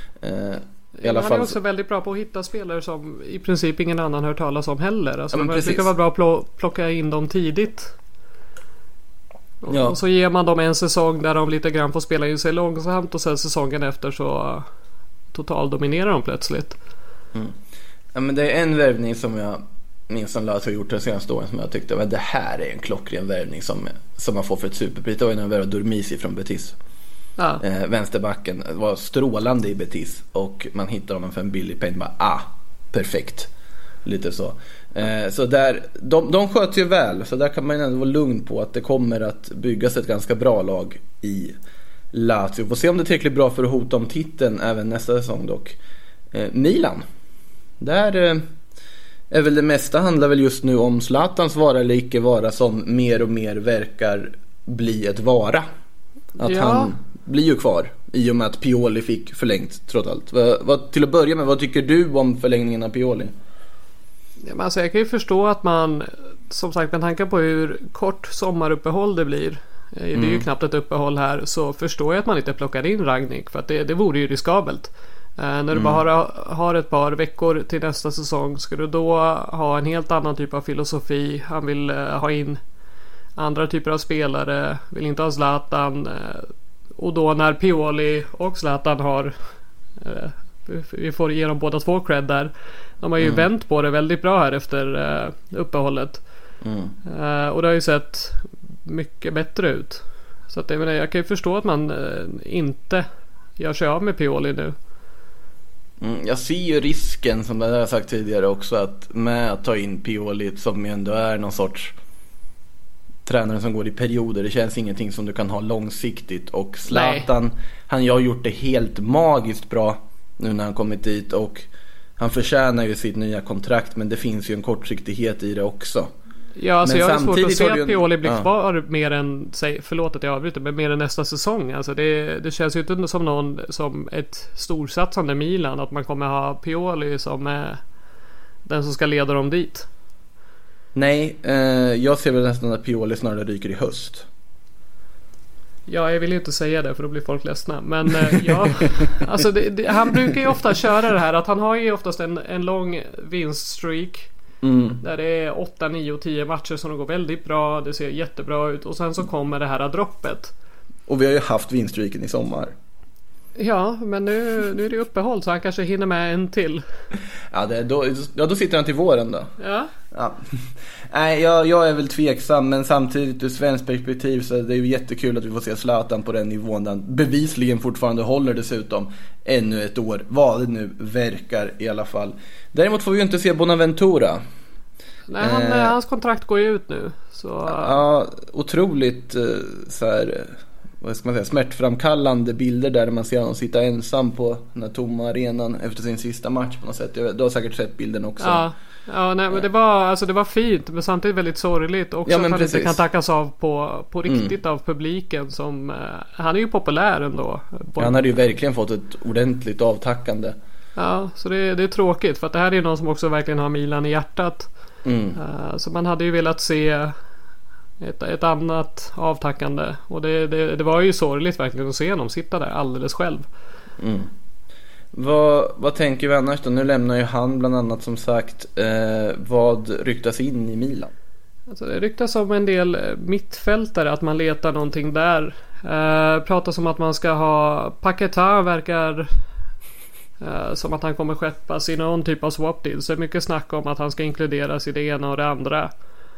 I alla fall. Han är också väldigt bra på att hitta spelare som i princip ingen annan hört talas om heller. Alltså, ja, det kan vara bra att plocka in dem tidigt. Och så ger man dem en säsong där de lite grann får spela in sig långsamt, och sen säsongen efter så totaldominerar de plötsligt. Ja, men det är en värvning som jag minns som Lazio har gjort de senaste åren som jag tyckte att det här är en klockren värvning som man får för ett superpris. Det var ju när man värvade Dormisi från Betis. Ja. Vänsterbacken var strålande i Betis och man hittar honom för en billig peng. Perfekt. lite så. Så där, de sköts ju väl, så där kan man ändå vara lugn på att det kommer att byggas ett ganska bra lag i Lazio. Får se om det är tillräckligt bra för att hota om titeln även nästa säsong dock. Milan, där är väl det mesta handlar väl just nu om Zlatans vara eller icke vara, som mer och mer verkar bli ett vara. Att han blir ju kvar i och med att Pioli fick förlängt trots allt. Till att börja med, vad tycker du om förlängningen av Pioli? Ja, men alltså jag kan ju förstå att man, som sagt, med tanke på hur kort sommaruppehåll det blir, det är ju knappt ett uppehåll här, så förstår jag att man inte plockar in Rangnick, för att det vore ju riskabelt. När du bara har ett par veckor till nästa säsong, ska du då ha en helt annan typ av filosofi. Han vill ha in andra typer av spelare, vill inte ha Zlatan, och då när Pioli och Zlatan har, vi får ge dem båda två cred där, de har ju vänt på det väldigt bra här efter uppehållet. Och det har ju sett mycket bättre ut, så att jag kan ju förstå att man inte gör sig av med Pioli nu. Jag ser ju risken, som jag har sagt tidigare också, att med att ta in Pioli, som ändå är någon sorts tränare som går i perioder, det känns ingenting som du kan ha långsiktigt. Och Zlatan, han har gjort det helt magiskt bra nu när han kommit dit, och han förtjänar ju sitt nya kontrakt, men det finns ju en kortsiktighet i det också. Ja, alltså jag har svårt att se att Pioli blir kvar mer än, förlåt att jag avbryter, men mer än nästa säsong. Alltså det känns ju inte som någon, som ett storsatsande Milan, att man kommer ha Pioli som är den som ska leda dem dit. Nej, jag ser väl nästan att Pioli snarare ryker i höst. Ja, jag vill ju inte säga det för då blir folk ledsna. Men ja, alltså han brukar ju ofta köra det här att han har ju oftast en lång vinststreak. Där det är 8, 9 och 10 matcher som går väldigt bra. Det ser jättebra ut. Och sen så kommer det här droppet. Och vi har ju haft vinststreaken i sommar. Ja, men nu är det uppehåll, så han kanske hinner med en till. Ja, då sitter han till våren då. Ja. Nej, jag är väl tveksam, men samtidigt ur svensk perspektiv så är det ju jättekul att vi får se Zlatan på den nivån där han bevisligen fortfarande håller, dessutom ännu ett år, vad det nu verkar i alla fall. Däremot får vi ju inte se Bonaventura. Nej, hans kontrakt går ju ut nu, så... Ja, otroligt så här, vad ska man säga, smärtframkallande bilder där man ser honom sitta ensam på den här tomma arenan efter sin sista match på något sätt. Du har säkert sett bilden också. Ja, nej, men det var fint, men samtidigt väldigt sorgligt också, att han inte kan tackas av på riktigt av publiken, som han är ju populär ändå. Han hade ju verkligen fått ett ordentligt avtackande. Ja, så det är tråkigt, för att det här är någon som också verkligen har Milan i hjärtat. Så man hade ju velat se ett annat avtackande, och det var ju sorgligt verkligen att se honom sitta där alldeles själv. Vad tänker vi annars då? Nu lämnar ju han bland annat, som sagt. Vad ryktas in i Milan? Alltså det ryktas om en del mittfältare, att man letar någonting där. Pratas om att man ska ha Paquetá, verkar som att han kommer skeppas i någon typ av swap deal. Så det är mycket snack om att han ska inkluderas i det ena och det andra.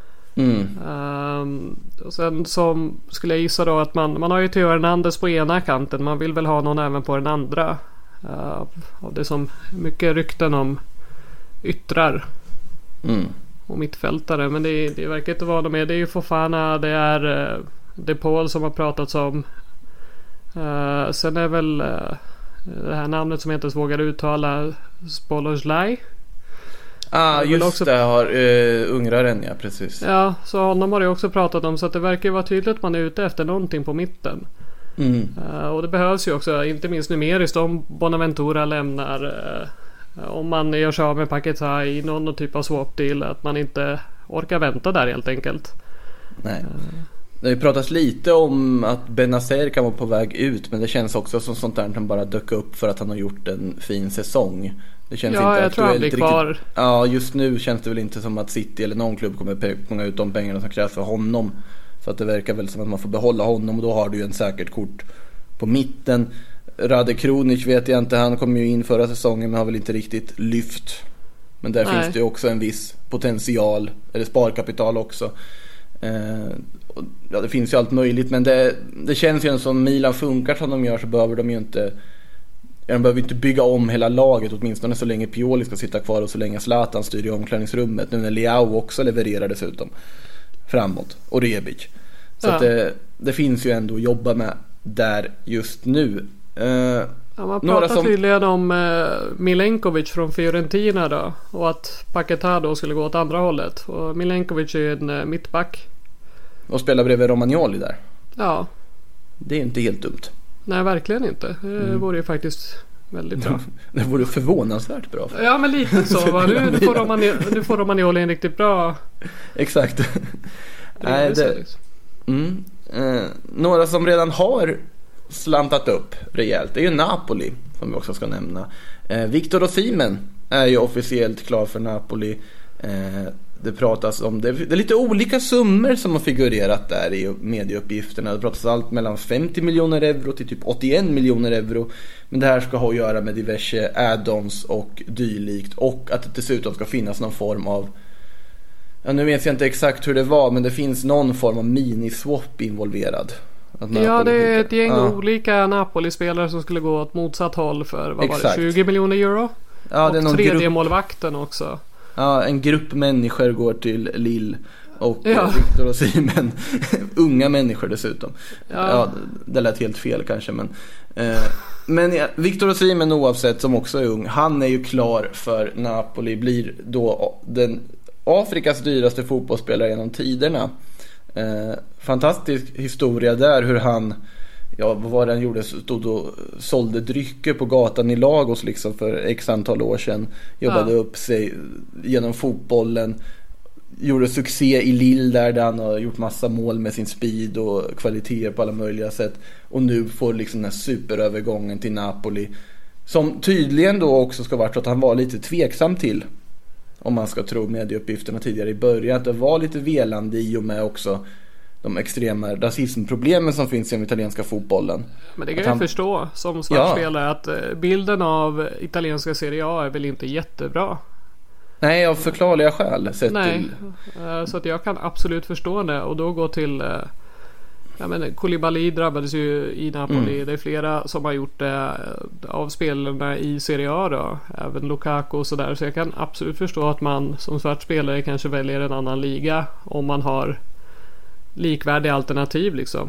Och sen som skulle jag gissa då att man har ju Theo Hernandez på ena kanten, man vill väl ha någon även på den andra. Och det är som mycket rykten om yttrar och mittfältare, men det verkar inte vara de med. Det är ju Fofana, det är De Paul som har pratats om. Sen är väl det här namnet som jag inte ens vågar uttala, Spolozlaj. Just också... det har ungraren, ja, precis. Ja, så honom har det också pratat om, så att det verkar ju vara tydligt att man är ute efter någonting på mitten. Och det behövs ju också, inte minst numeriskt, om Bonaventura lämnar, om man gör sig av med Paquetá i någon typ av swap deal, att man inte orkar vänta där helt enkelt. Nej. Det har ju pratats lite om att Benazer kan vara på väg ut, men det känns också som sånt där han bara dök upp för att han har gjort en fin säsong. Det känns inte jag tror han blir kvar. Riktigt... Ja, just nu känns det väl inte som att City eller någon klubb kommer punga ut de pengarna som krävs för honom. Så att det verkar väl som att man får behålla honom, och då har du ju en säkert kort på mitten. Rade Kronic vet jag inte, han kom ju in förra säsongen men har väl inte riktigt lyft. Men där finns det ju också en viss potential, eller sparkapital också. Ja, det finns ju allt möjligt, men det känns ju som Milan funkar som de gör, så behöver de ju inte de behöver inte bygga om hela laget, åtminstone så länge Pioli ska sitta kvar och så länge Zlatan styr i omklädningsrummet, nu när Leao också levererar dessutom framåt, och Rebic. Så att det finns ju ändå att jobba med där just nu. Man pratar tydligen om Milenkovic från Fiorentina då, och att Paquetá då skulle gå åt andra hållet, och Milenkovic är ju en mittback och spelar bredvid Romagnoli där. Ja. Det är inte helt dumt. Nej, verkligen inte. Det vore ju faktiskt väldigt bra. Det vore förvånansvärt bra. Ja, men lite så. Nu får Romagnoli en riktigt bra... Exakt. Några som redan har slantat upp rejält, det är ju Napoli, som vi också ska nämna. Victor Osimhen är ju officiellt klar för Napoli. Det pratas om det är lite olika summor som har figurerat där i medieuppgifterna. Det pratas allt mellan 50 miljoner euro till typ 81 miljoner euro. Men det här ska ha att göra med diverse add-ons och dylikt, och att det dessutom ska finnas någon form av, nu vet jag inte exakt hur det var, men det finns någon form av mini-swap involverad. Ja, det är ett gäng olika Napoli-spelare som skulle gå åt motsatt håll för, vad var det, 20 miljoner euro? Ja, och det är någon tredje målvakten också. Ja, en grupp människor går till Lille och Victor Osimhen, unga människor dessutom. Ja, det lät helt fel kanske, men Victor Osimhen, oavsett, som också är ung, han är ju klar för Napoli, blir då den Afrikas dyraste fotbollsspelare genom tiderna. Fantastisk historia där, hur han, vad var det han gjorde, stod och sålde drycker på gatan i Lagos liksom för x antal år sedan, jobbade upp sig genom fotbollen, gjorde succé i Lille där han har gjort massa mål med sin speed och kvaliteter på alla möjliga sätt, och nu får liksom den här superövergången till Napoli, som tydligen då också ska vara så att han var lite tveksam till, om man ska tro medieuppgifterna tidigare i början, att det var lite velande i och med också de extrema rasismproblemen som finns i den italienska fotbollen. Men det kan jag förstå som svartspelare, att bilden av italienska Serie A är väl inte jättebra. Nej, av förklarliga skäl. Så att jag kan absolut förstå det, och då gå till Koulibaly drabbades ju i Napoli. Det är flera som har gjort det av spelarna i Serie A då, även Lukaku och sådär. Så jag kan absolut förstå att man som svart spelare kanske väljer en annan liga om man har likvärdiga alternativ liksom.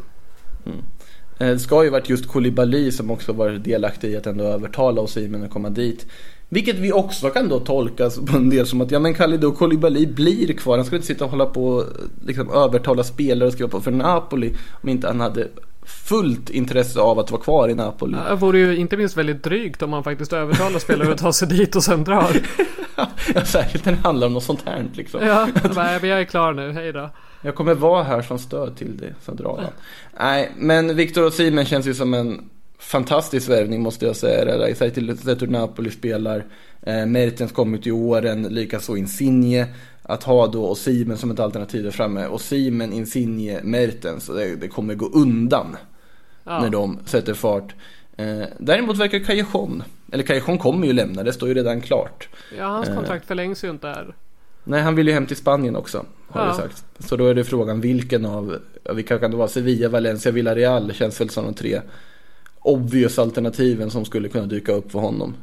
Det ska ju varit just Koulibaly som också var delaktig i att ändå övertala Osimhen att komma dit. Vilket vi också kan då tolkas på en del som att men Kalidou Koulibaly blir kvar. Han skulle inte sitta och hålla på liksom övertala spelare och skriva på för Napoli om inte han hade fullt intresse av att vara kvar i Napoli. Det vore ju inte minst väldigt drygt om man faktiskt övertalar spelare att ta sig dit och sen drar. Ja, särskilt när det handlar om något sånt här liksom. Ja, men jag är klar nu, hej då. Jag kommer vara här som stöd till det, så drar han. Nej, men Victor Osimhen känns ju som en fantastisk värvning, måste jag säga. I sig till sätt hur Napoli spelar. Mertens kommer till åren, likaså Insigne. Att ha då Osimhen som ett alternativ där framme. Osimhen, Insigne, Mertens. Det kommer gå undan när de sätter fart. Däremot verkar Callejon kommer ju lämna, det står ju redan klart. Ja, hans kontrakt förlängs ju inte här. Nej, han vill ju hem till Spanien också, har det sagt. Så då är det frågan vilken av, vilka kan det vara? Sevilla, Valencia, Villarreal. Det känns väl som de 3 obvious alternativen som skulle kunna dyka upp för honom.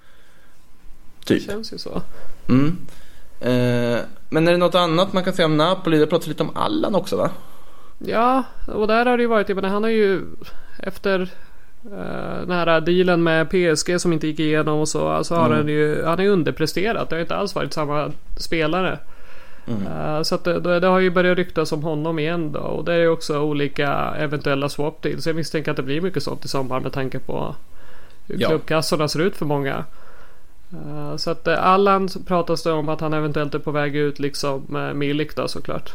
Typ. Det känns ju så. Men är det något annat man kan säga om Napoli? Det pratar lite om Allan också, va? Ja, och där har det ju varit, men han har ju efter den här dealen med PSG som inte gick igenom och så, alltså han är underpresterat. Det har inte alls varit samma spelare. Så att det har ju börjat ryktas om honom igen då, och det är också olika eventuella swap deals. Jag misstänker att det blir mycket sånt i sommar med tanke på hur klubbkassorna ser ut för många. Så att Allan pratas det om att han eventuellt är på väg ut, liksom Milik då, såklart.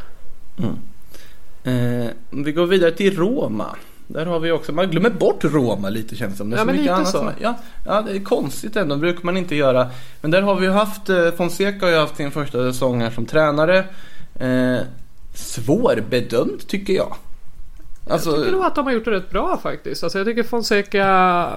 Vi går vidare till Roma. Där har vi också, man glömmer bort Roma lite, känns som det är så mycket annat så. Ja, det är konstigt ändå, brukar man inte göra. Men där har vi ju haft, Fonseca har ju haft sin första säsong här som tränare. Svårbedömt tycker jag. Alltså, jag tycker nog att de har gjort det rätt bra faktiskt. Alltså jag tycker Fonseca,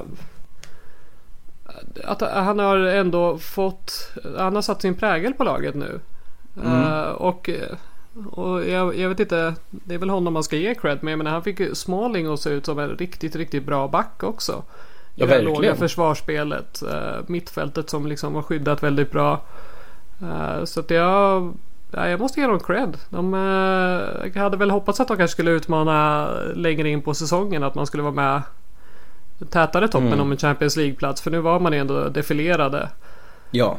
att han har ändå han har satt sin prägel på laget nu. Och jag vet inte, det är väl honom man ska ge cred med, men han fick Smalling att se ut som en riktigt, riktigt bra back också Ja, det verkligen. låga försvarsspelet. Mittfältet som liksom var skyddat väldigt bra. Så att jag måste ge dem cred. Jag hade väl hoppats att de kanske skulle utmana längre in på säsongen, att man skulle vara med tätare toppen om en Champions League-plats, för nu var man ändå defilerade. Ja.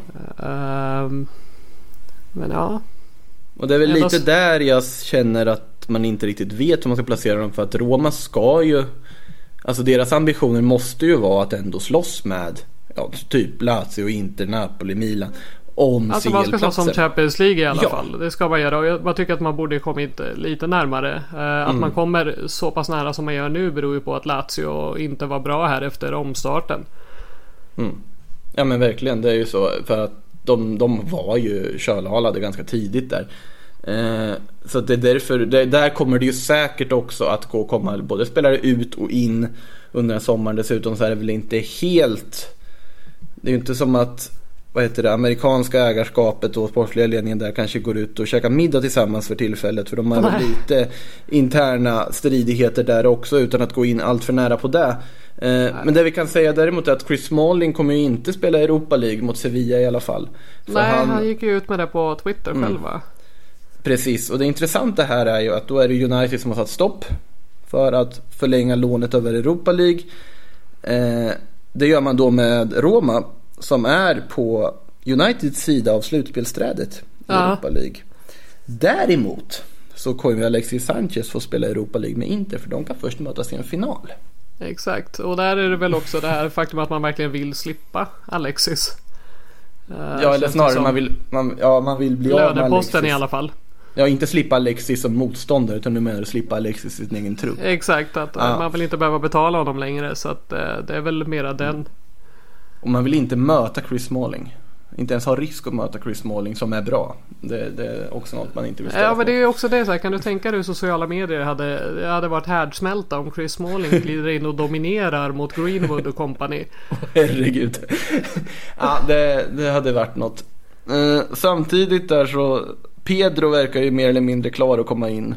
Men ja. Och det är väl lite där jag känner att man inte riktigt vet hur man ska placera dem, för att Roma ska ju, alltså deras ambitioner måste ju vara att ändå slåss med typ Lazio, Inter, Napoli, Milan om alltså man ska slåss som Champions League i alla fall. Det ska man göra, och jag tycker att man borde kommit lite närmare. Att man kommer så pass nära som man gör nu beror ju på att Lazio inte var bra här efter omstarten. Ja men verkligen, det är ju så, för att de var ju kölhalade ganska tidigt där. Så det är därför, där kommer det ju säkert också att komma både spelare ut och in under en sommar. Dessutom så är det väl inte helt, det är ju inte som att amerikanska ägarskapet och sportsliga ledningen där kanske går ut och käkar middag tillsammans för tillfället, för de har lite interna stridigheter där också, utan att gå in allt för nära på det. Men det vi kan säga däremot är att Chris Smalling kommer ju inte spela Europa League mot Sevilla i alla fall. Nej, han gick ju ut med det på Twitter själva. Precis, och det intressanta här är ju att då är det United som har satt stopp för att förlänga lånet över Europa League. Det gör man då med Roma, som är på Uniteds sida av slutspelsträdet i Europa League. Däremot så kommer Alexis Sanchez få spela Europa League med Inter, för de kan först mötas i en final. Exakt, och där är det väl också det här faktum att man verkligen vill slippa Alexis. Ja, eller snarare man vill bli av med löneposten Alexis. i alla fall. Ja, inte slippa Alexis som motståndare, utan du menar slippa Alexis i sin egen trupp. Exakt, att man vill inte behöva betala honom längre, så att det är väl mera den. Och man vill inte möta Chris Smalling. Inte ens ha risk att möta Chris Smalling som är bra. Det är också något man inte vill ställa. Ja, men det är ju också det så här, kan du tänka dig hur sociala medier hade varit härdsmälta om Chris Smalling glider in och dominerar mot Greenwood och company. Herregud. Ja, det hade varit något. Samtidigt där så Pedro verkar ju mer eller mindre klar att komma in.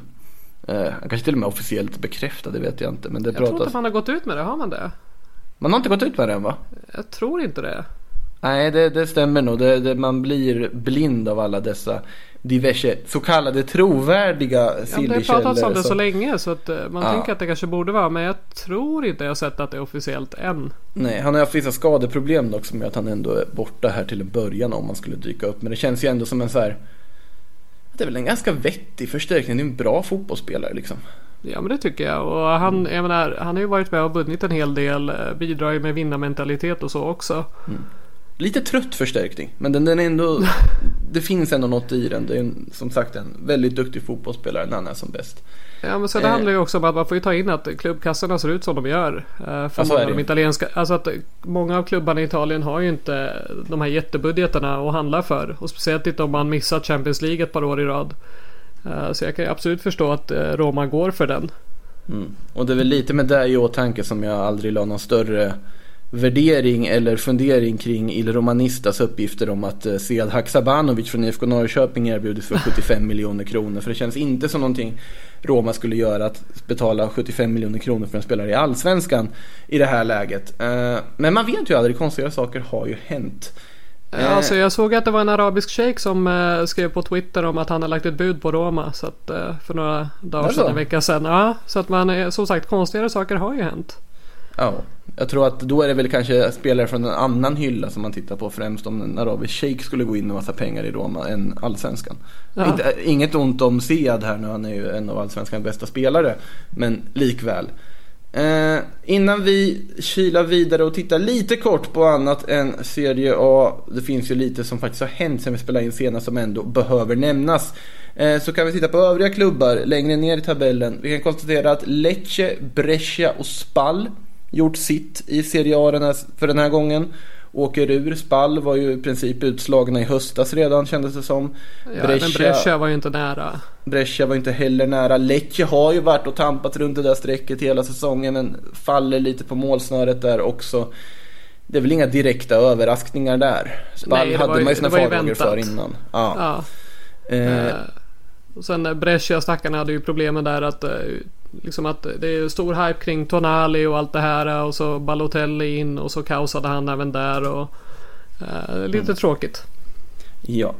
Han kanske till och med officiellt bekräftad, det vet jag inte, men det jag tror inte att man har gått ut med det, har man det? Man har inte gått ut med det än, va? Jag tror inte det. Nej, det stämmer nog. Man blir blind av alla dessa diverse så kallade trovärdiga silverkällor. Det har pratats om det så länge, så att man tänker att det kanske borde vara, men jag tror inte jag har sett att det är officiellt än. Nej, han har haft vissa skadeproblem också med att han ändå är borta här till en början om man skulle dyka upp. Men det känns ju ändå som en så här, det är väl en ganska vettig förstärkning. Det är en bra fotbollsspelare liksom. Ja, men det tycker jag. Och han har ju varit med och vunnit en hel del, bidrar ju med vinnarmentalitet och så också. Lite trött förstärkning, men den är ändå, det finns ändå något i den. Det är som sagt en väldigt duktig fotbollsspelare när han är som bäst. Ja, men så det handlar ju också om att man får ju ta in att klubbkassorna ser ut som de gör. För många av de italienska, alltså att många av klubbarna i Italien har ju inte de här jättebudgeterna att handla för. Och speciellt inte om man missat Champions League ett par år i rad. Så jag kan absolut förstå att Roma går för den. Och det är väl lite med det i åtanke som jag aldrig la någon större värdering eller fundering kring Il Romanistas uppgifter om att Sead Haksabanovic från IFK Norrköping erbjudits för 75 miljoner kronor. För det känns inte som någonting Roma skulle göra, att betala 75 miljoner kronor för en spelare i Allsvenskan i det här läget. Men man vet ju aldrig, konstiga saker har ju hänt. Alltså jag såg att det var en arabisk shejk som skrev på Twitter om att han har lagt ett bud på Roma, så att, för några dagar sedan, en vecka sedan. Ja, så att man, som sagt, konstigare saker har ju hänt. Ja, jag tror att då är det väl kanske spelare från en annan hylla som man tittar på, främst om en arabisk shejk skulle gå in med massa pengar i Roma än Allsvenskan. Ja. Inget ont om Sead här nu, han är ju en av Allsvenskans bästa spelare, men likväl. Innan vi kilar vidare och tittar lite kort på annat än Serie A, det finns ju lite som faktiskt har hänt sen vi spelade in senast som ändå behöver nämnas. Så kan vi titta på övriga klubbar längre ner i tabellen. Vi kan konstatera att Lecce, Brescia och Spal gjort sitt i Serie A för den här gången. Åker ur. Spal var ju i princip utslagna i höstas redan, kändes det som. Ja, men Brescia var ju inte nära. Brescia var inte heller nära. Lecce har ju varit och tampat runt det där strecket hela säsongen, men faller lite på målsnöret där också. Det är väl inga direkta överraskningar där. Spal Nej, hade man ju sina farhågor för innan. Ja. Och sen Brescia, stackarna, hade ju problemen där att liksom att det är stor hype kring Tonali och allt det här, och så Balotelli in och så kaosade han även där, och lite tråkigt. Ja.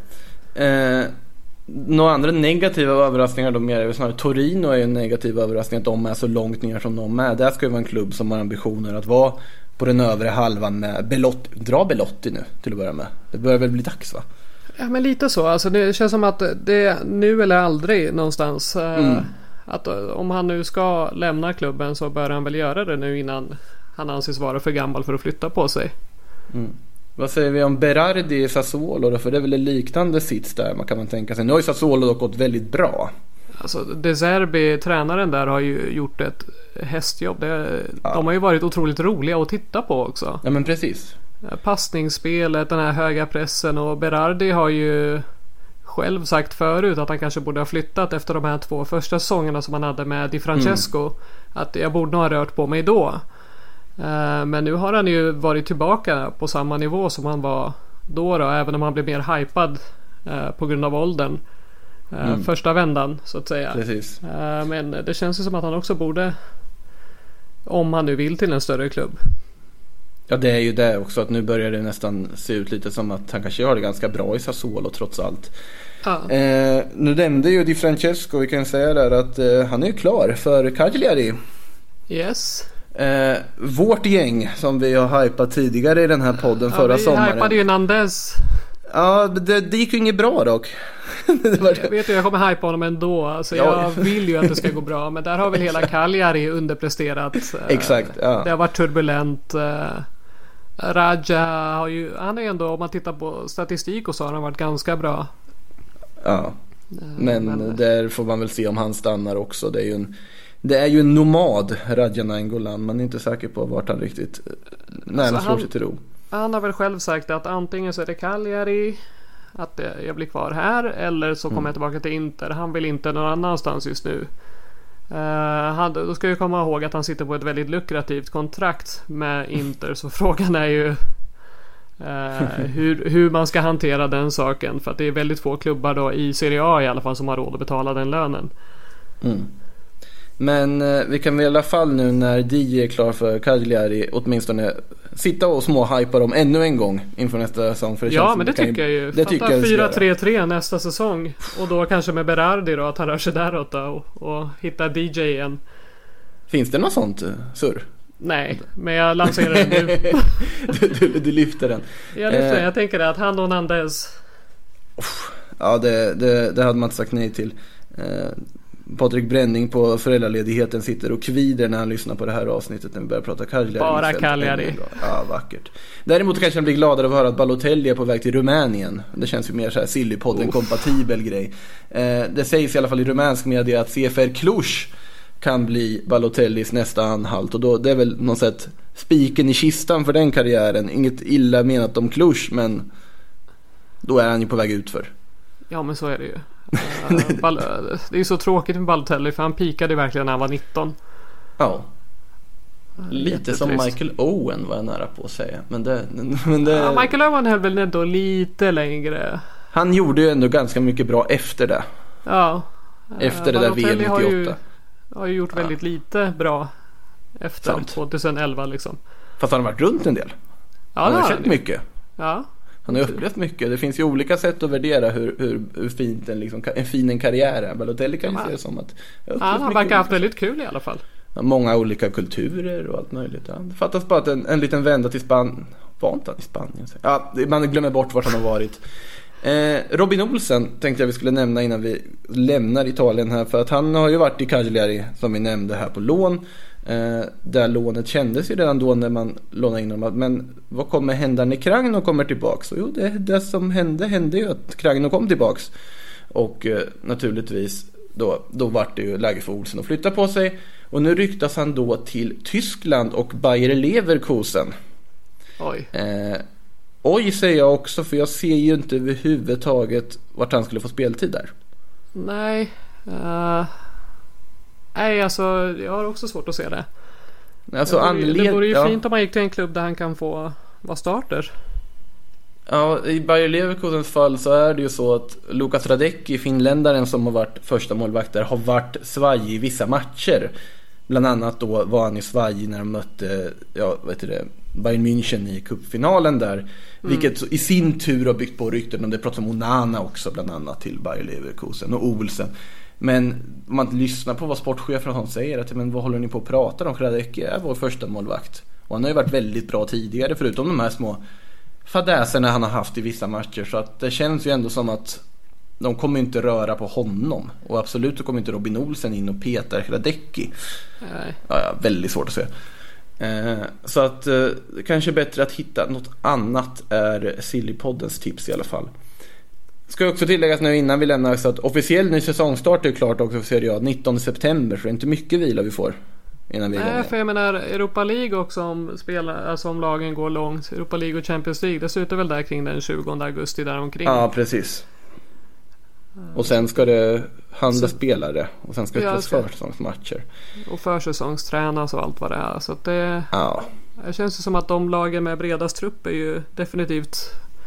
Några andra negativa överraskningar då mer är väl snarare Torino är ju en negativ överraskning att de är så långt ner som de är. Det ska ju vara en klubb som har ambitioner att vara på den övre halvan med Belotti nu till att börja med. Det börjar väl bli dags, va? Ja, men lite så. Alltså det känns som att det är nu eller aldrig någonstans. Att om han nu ska lämna klubben så bör han väl göra det nu innan han anses vara för gammal för att flytta på sig. Vad säger vi om Berardi i Sassuolo då? För det är väl en liknande sits där, man kan tänka sig. Nu har ju Sassuolo dock gått väldigt bra. Alltså De Zerbi, tränaren där, har ju gjort ett hästjobb. De har ju varit otroligt roliga att titta på också. Ja, men precis. Passningsspelet, den här höga pressen, och Berardi har ju själv sagt förut att han kanske borde ha flyttat efter de här 2 första säsongerna som han hade med Di Francesco. Att jag borde nog ha rört på mig då. Men nu har han ju varit tillbaka på samma nivå som han var då, även om han blev mer hypad på grund av åldern. Första vändan så att säga. Precis. Men det känns ju som att han också borde, om han nu vill till en större klubb. Ja, det är ju det också, att nu börjar det nästan se ut lite som att han kanske har det ganska bra i Sassuolo trots allt. Nu nämnde ju Di Francesco, vi kan säga där att han är ju klar för Cagliari. Yes. Vårt gäng som vi har hypat tidigare i den här podden förra sommaren. Vi hypade ju Nandes. Ja, det gick ju inget bra dock. Jag vet ju, jag kommer hypa honom ändå. Alltså, jag vill ju att det ska gå bra. Men där har väl hela Cagliari underpresterat. Exakt, ja. Det har varit turbulent. Raja har ju, han är ändå, om man tittar på statistik och så, har han varit ganska bra. Ja, men där får man väl se om han stannar också. Det är ju en nomad, Radja Nainggolan. Man är inte säker på vart han riktigt närmast slår sig till ro. Han har väl själv sagt att antingen så är det Cagliari, att jag blir kvar här, eller så kommer jag tillbaka till Inter. Han vill inte någon annanstans just nu. Då ska jag komma ihåg att han sitter på ett väldigt lukrativt kontrakt med Inter, så frågan är ju hur man ska hantera den saken, för att det är väldigt få klubbar då i Serie A i alla fall som har råd att betala den lönen. Men vi kan väl i alla fall nu när DJ är klar för Cagliari åtminstone sitta och småhypa dem ännu en gång inför nästa säsong. För det men det tycker jag ju. Det tycker jag 4-3-3 nästa säsong. Och då kanske med Berardi då, att han rör sig däråt då, och hittar DJ igen. Finns det något sånt surr? Nej, men jag lanserar den nu. du lyfter den. Jag tänker att han och Nandes. Ja, det hade man inte sagt nej till. Patrik Bränning på föräldraledigheten sitter och kvider när han lyssnar på det här avsnittet när vi börjar prata Cagliari. Bara Cagliari. Ja, vackert. Däremot kanske han blir gladare av att höra att Balotelli är på väg till Rumänien. Det känns ju mer så här Sillypodden kompatibel grej. Det sägs i alla fall i rumänsk media att CFR Cluj kan bli Balotellis nästa anhalt, och då det är väl något sätt spiken i kistan för den karriären. Inget illa menat om Cluj, men då är han ju på väg utför. Ja, men så är det ju. Det är ju så tråkigt med Balotelli, för han pikade verkligen när han var 19. Ja. Lite som Michael Owen var jag nära på att säga. Men det... Michael Owen höll väl ändå lite längre. Han gjorde ju ändå ganska mycket bra efter det. Ja. Efter det där VM 98. Har ju gjort väldigt lite bra efter 2011 liksom. Fast han har varit runt en del. Ja, han har sett mycket. Ja. Han har upplevt mycket. Det finns ju olika sätt att värdera hur fint en fin karriär är. Balotelli kan ju se det som att han verkar ha haft väldigt kul i alla fall. Många olika kulturer och allt möjligt. Ja. Det fattas bara att en liten vända till Spanien. Var inte han i Spanien? Ja, man glömmer bort vart han har varit. Robin Olsen tänkte jag vi skulle nämna innan vi lämnar Italien här, för att han har ju varit i Cagliari som vi nämnde här på lån. Där lånet kändes ju redan då när man lånade in honom. Men vad kommer hända när Cragno kommer tillbaks? Och jo, det som hände ju att Cragno kom tillbaks. Och naturligtvis då var det ju läge för Olsen att flytta på sig. Och nu ryktas han då till Tyskland och Bayer Leverkusen. Oj säger jag också, för jag ser ju inte överhuvudtaget vart han skulle få speltid där. Nej, alltså jag har också svårt att se det. Alltså, det vore ju fint om man gick till en klubb där han kan få vara starter. Ja, i Bayer Leverkusens fall så är det ju så att Lukas Radecki, finländaren som har varit första målvakt där, har varit svajig i vissa matcher. Bland annat då var han ju svajig när de mötte Bayern München i cupfinalen där. Vilket i sin tur har byggt på rykten. Och det pratas om Onana också bland annat till Bayer Leverkusen och Olsen. Men om man lyssnar på vad sportchefen han säger, att men vad håller ni på att prata om? Radecki är vår första målvakt. Och han har ju varit väldigt bra tidigare, förutom de här små fadäserna han har haft i vissa matcher. Så att det känns ju ändå som att de kommer inte röra på honom. Och absolut så kommer inte Robin Olsen in och petar Radecki. Nej. Ja, väldigt svårt att se. Så att kanske bättre att hitta något annat är Sillypoddens tips i alla fall. Ska också tilläggas nu innan vi lämnar så att officiell ny säsongstart är klart också för Serie A 19 september, så det är inte mycket vila vi får innan vi är igång. Nej, för jag menar Europa League också om lagen går långt. Europa League och Champions League, det slutar väl där kring den 20 augusti där omkring. Ja, precis. Och sen ska det handla spelare och sen ska det spelas försäsongsmatcher. Och försäsongstränas och allt vad det är. Så att det känns som att de lagen med bredast trupp är ju definitivt,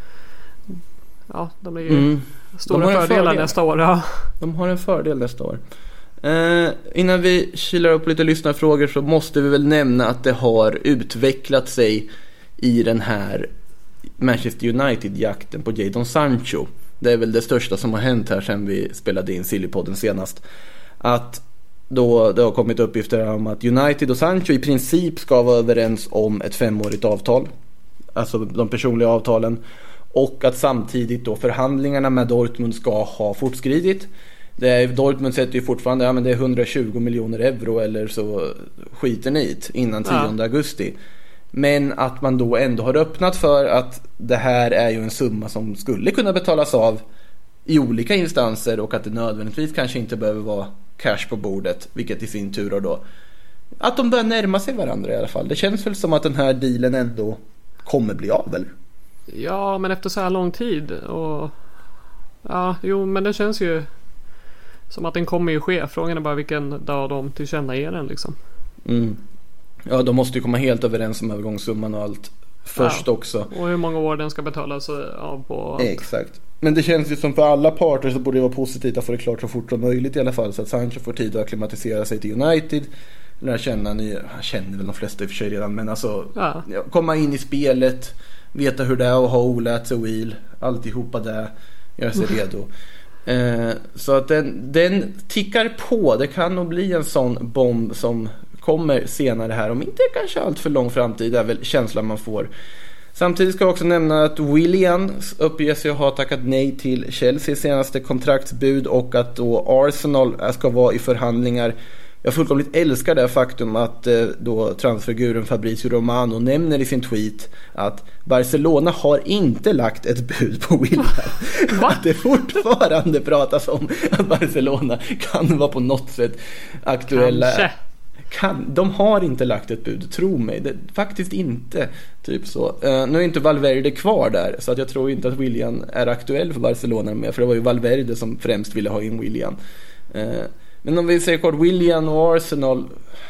ja, de är ju stora fördelar nästa år. Ja. De har en fördel nästa år. Innan vi kilar upp lite lyssnarfrågor så måste vi väl nämna att det har utvecklat sig i den här Manchester United-jakten på Jadon Sancho. Det är väl det största som har hänt här sedan vi spelade in Sillypodden senast. Att då det har kommit uppgifter om att United och Sancho i princip ska vara överens om ett 5-årigt avtal. Alltså de personliga avtalen. Och att samtidigt då förhandlingarna med Dortmund ska ha fortskridit. Dortmund sätter ju fortfarande men det är 120 miljoner euro eller så skiter ni it innan 10 augusti. Men att man då ändå har öppnat för att det här är ju en summa som skulle kunna betalas av i olika instanser och att det nödvändigtvis kanske inte behöver vara cash på bordet, vilket i sin tur då att de börjar närma sig varandra i alla fall. Det känns väl som att den här dealen ändå kommer bli av, eller? Ja, men efter så här lång tid och men det känns ju som att den kommer ju ske. Frågan är bara vilken dag de tillkännager den liksom. Ja, de måste ju komma helt överens om övergångssumman och allt först också. Och hur många år den ska betalas av på allt. Exakt. Men det känns ju som för alla parter så borde det vara positivt att få det klart så fort som möjligt i alla fall. Så att Sancho får tid att akklimatisera sig till United. Han känner väl de flesta i och för sig redan. Men alltså komma in i spelet, veta hur det är att ha Ola och Will, alltihopa där, göra sig redo. Så att den tickar på. Det kan nog bli en sån bomb som kommer senare här, om inte kanske allt för lång framtid, är väl känslan man får. Samtidigt ska jag också nämna att Willian uppges ju ha tackat nej till Chelseas senaste kontraktsbud och att då Arsenal ska vara i förhandlingar. Jag fullkomligt älskar det faktum att då transferguren Fabrizio Romano nämner i sin tweet att Barcelona har inte lagt ett bud på Willian. Att det fortfarande pratas om att Barcelona kan vara på något sätt aktuella. De har inte lagt ett bud, tro mig, faktiskt inte. Typ så. Nu är inte Valverde kvar där, så att jag tror inte att Willian är aktuell för Barcelona med, för det var ju Valverde som främst ville ha in Willian. Men om vi säger kort Willian och Arsenal.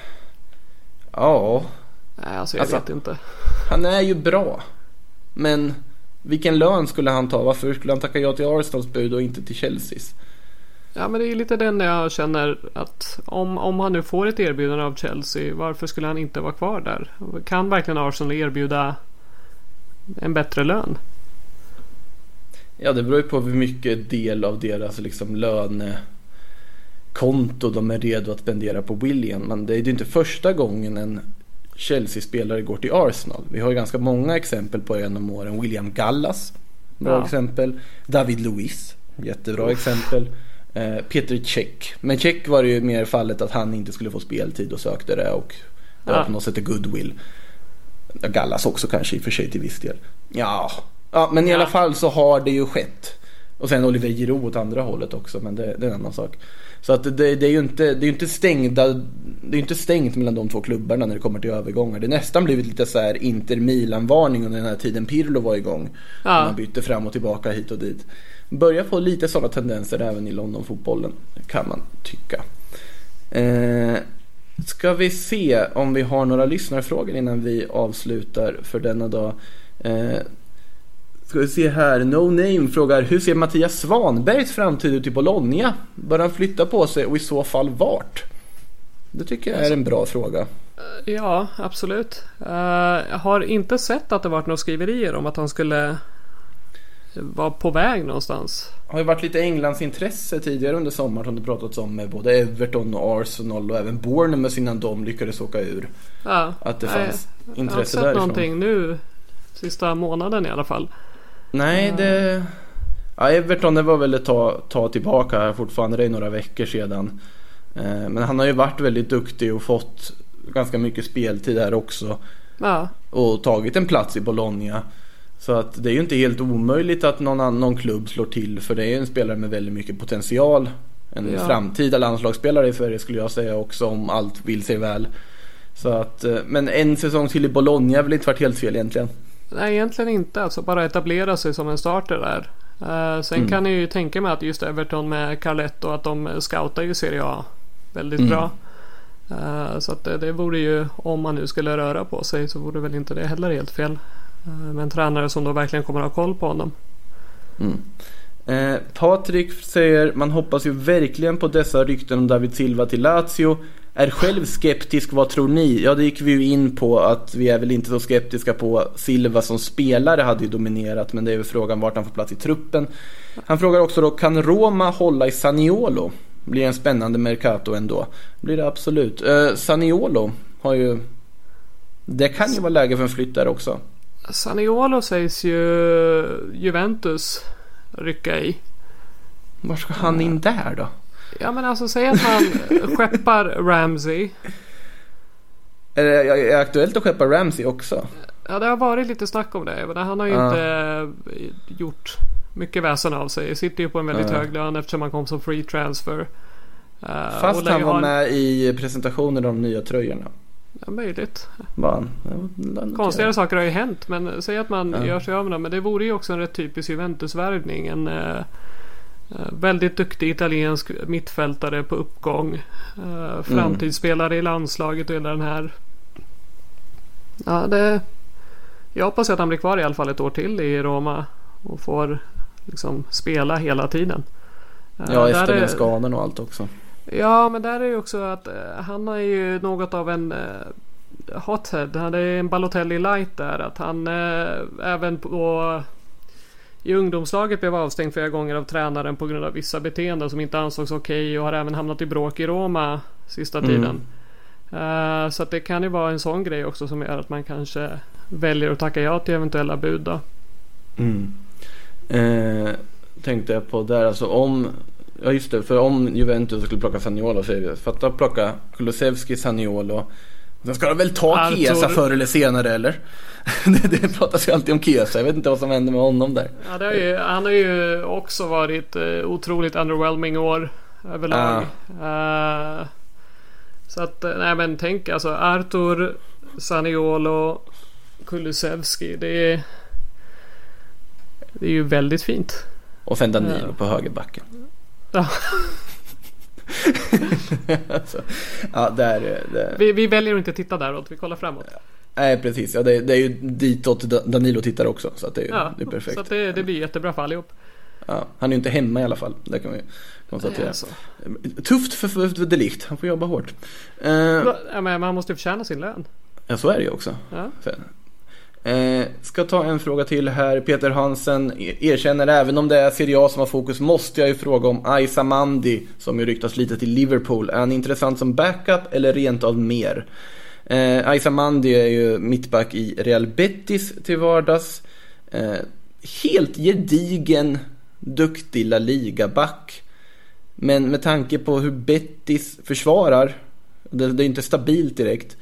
Nej, alltså jag vet inte. Han är ju bra, men vilken lön skulle han ta? Varför skulle han tacka ja till Arsenals bud och inte till Chelseas? Ja, men det är lite den jag känner att om han nu får ett erbjudande av Chelsea, varför skulle han inte vara kvar där? Kan verkligen Arsenal erbjuda en bättre lön? Ja, det beror ju på hur mycket del av deras liksom lönekonto de är redo att spendera på Willian. Men det är ju inte första gången en Chelsea-spelare går till Arsenal. Vi har ju ganska många exempel på genom åren. William Gallas, bra exempel. David Luiz, jättebra exempel. Peter Cech. Men Cech var det ju mer fallet att han inte skulle få speltid och sökte det, och det var på något sätt goodwill. Gallas också kanske i och för sig till viss del. Ja, men i alla fall så har det ju skett. Och sen Oliver Giroud åt andra hållet också, men det är en annan sak. Så att det är ju inte stängt mellan de två klubbarna när det kommer till övergångar. Det nästan blivit lite så här Inter Milan-varning under den här tiden Pirlo var igång. Man bytte fram och tillbaka hit och dit. Börjar få lite sådana tendenser även i London-fotbollen, kan man tycka. Ska vi se om vi har några lyssnarfrågor innan vi avslutar för denna dag. Ska vi se här. No Name frågar: hur ser Mattias Svanbergs framtid ut i Bologna? Bör han flytta på sig och i så fall vart? Det tycker jag är en bra fråga. Ja, absolut. Jag har inte sett att det varit några skriverier om att han skulle vara på väg någonstans. Det har ju varit lite Englands intresse tidigare under sommaren som det pratats om med både Everton och Arsenal och även Bournemouth innan de lyckades åka ur. Ja, att det fanns intresse därifrån. Jag har därifrån. sett någonting nu sista månaden i alla fall. Nej, Everton det var väl ett ta tillbaka här fortfarande, det är några veckor sedan. Men han har ju varit väldigt duktig och fått ganska mycket speltid här också. Ja. Och tagit en plats i Bologna. Så att det är ju inte helt omöjligt att någon klubb slår till, för det är en spelare med väldigt mycket potential. En framtida landslagsspelare i Sverige skulle jag säga också, om allt vill sig väl. Så att, men en säsong till i Bologna har väl inte varit helt fel egentligen. Nej, egentligen inte. Alltså bara etablera sig som en starter där. Sen kan jag ju tänka mig att just Everton med Carletto, att de scoutar ju Serie A väldigt bra. Så att det vore ju, om man nu skulle röra på sig, så vore väl inte det heller helt fel. Med en tränare som då verkligen kommer att ha koll på honom. Patrik säger: man hoppas ju verkligen på dessa rykten om David Silva till Lazio. Är själv skeptisk, vad tror ni? Ja, det gick vi ju in på, att vi är väl inte så skeptiska på Silva som spelare, hade ju dominerat, men det är ju frågan vart han får plats i truppen. Han frågar också då: kan Roma hålla i Zaniolo? Blir en spännande mercato ändå. Blir det absolut. Zaniolo har ju, det kan ju vara läge för en flytt där också. Zaniolo sägs ju Juventus rycka i. Var ska han in där då? Ja, men alltså säg att man skeppar Ramsey. Är det aktuellt att skeppa Ramsey också? Ja, det har varit lite snack om det. Men han har ju inte gjort mycket väsen av sig. Sitter ju på en väldigt hög lön eftersom han kom som free transfer. Fast han var med i presentationen av de nya tröjorna. Ja, möjligt. Konstiga saker har ju hänt. Men säg att man gör sig av med dem. Men det vore ju också en rätt typisk Juventus-värvning. En väldigt duktig italiensk mittfältare på uppgång. Framtidsspelare i landslaget och hela den här. Ja, jag hoppas att han blir kvar i alla fall ett år till i Roma. Och får liksom spela hela tiden. Ja, efter den skadan och allt också. Ja, men där är ju också att han är ju något av en hothead. Han är en Balotelli light där. Att han även i ungdomslaget blev avstängd flera gånger av tränaren på grund av vissa beteenden som inte ansågs okej, och har även hamnat i bråk i Roma sista tiden. Så att det kan ju vara en sån grej också som gör att man kanske väljer att tacka ja till eventuella bud då. Tänkte jag på där, alltså om om Juventus skulle plocka Zaniolo, så är det fatta att plocka Kulusevski, Zaniolo. Sen ska de väl ta Chiesa förr eller senare, eller? det pratas ju alltid om Chiesa. Jag vet inte vad som händer med honom där. Ja, han har ju också varit otroligt underwhelming år överlag. Så att, nej men tänk alltså Arthur, Zaniolo, Kulusevski, det är ju väldigt fint. Och sen Danilo på högerbacken. Ja. Alltså, ja, där. Vi väljer att inte titta däråt, vi kollar framåt. Nej, precis. Ja, det är ju ditåt Danilo tittar också, så att det är perfekt. Så att det blir jättebra för allihop. Ja, han är ju inte hemma i alla fall. Det kan vi konstatera. Tufft för De Ligt. Han får jobba hårt. Ja, men man måste förtjäna sin lön. Ja, så är det ju också. Ja. Ska ta en fråga till här. Peter Hansen erkänner: även om det är Serie A som har fokus, måste jag ju fråga om Aisa Mandi, som ju ryktas lite till Liverpool. Är han intressant som backup eller rent av mer? Aisa Mandi är ju mittback i Real Betis till vardags. Helt gedigen, duktig La Liga-back. Men med tanke på hur Betis försvarar, det är inte stabilt direkt.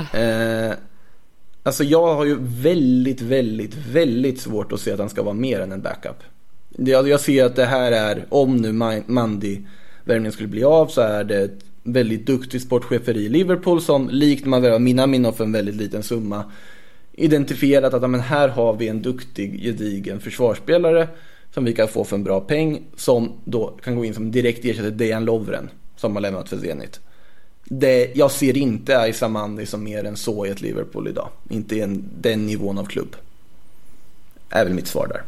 Alltså jag har ju väldigt, väldigt, väldigt svårt att se att han ska vara mer än en backup. Jag ser att det här är, om nu Mandi-värvningen skulle bli av, så är det ett väldigt duktig sportchefer i Liverpool som, likt man värvar Minamino för en väldigt liten summa, identifierat att men här har vi en duktig, gedigen försvarsspelare som vi kan få för en bra peng, som då kan gå in som direkt ersättare Dejan Lovren som har lämnat för Zenit. Jag ser inte Aisa Mandi som mer än så i ett Liverpool idag. Inte i den nivån av klubb. är väl mitt svar där.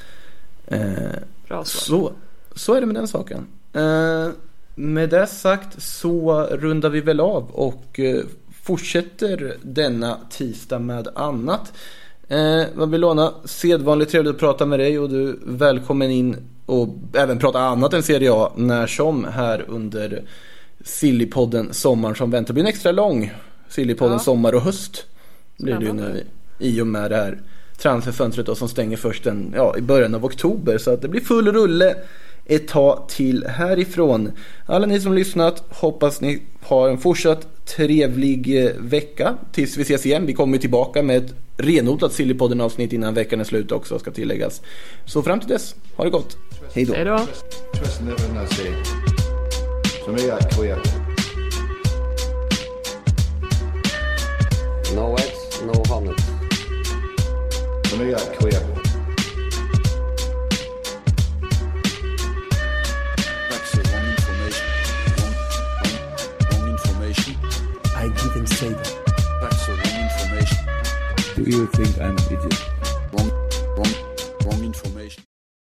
Bra svar. Så är det med den saken. Med det sagt så rundar vi väl av och fortsätter denna tisdag med annat. Babylona, sedvanligt trevligt att prata med dig, och du är välkommen in och även prata annat än Serie A när som här under Sillypodden sommaren som väntar. Det blir en extra lång Sillypodden sommar och höst blir det ju nu, i och med det här transferfönstret då, som stänger först i början av oktober, så att det blir full rulle ett tag till härifrån. Alla ni som lyssnat, hoppas ni har en fortsatt trevlig vecka tills vi ses igen. Vi kommer tillbaka med ett renodlat Sillypodden avsnitt innan veckan är slut också, ska tilläggas. Så fram till dess, ha det gott. Hej då. Hej då. No eggs, no honey. För mig är det queer. Wrong information. I didn't say that. That's the wrong information. Do you think I'm an idiot? Wrong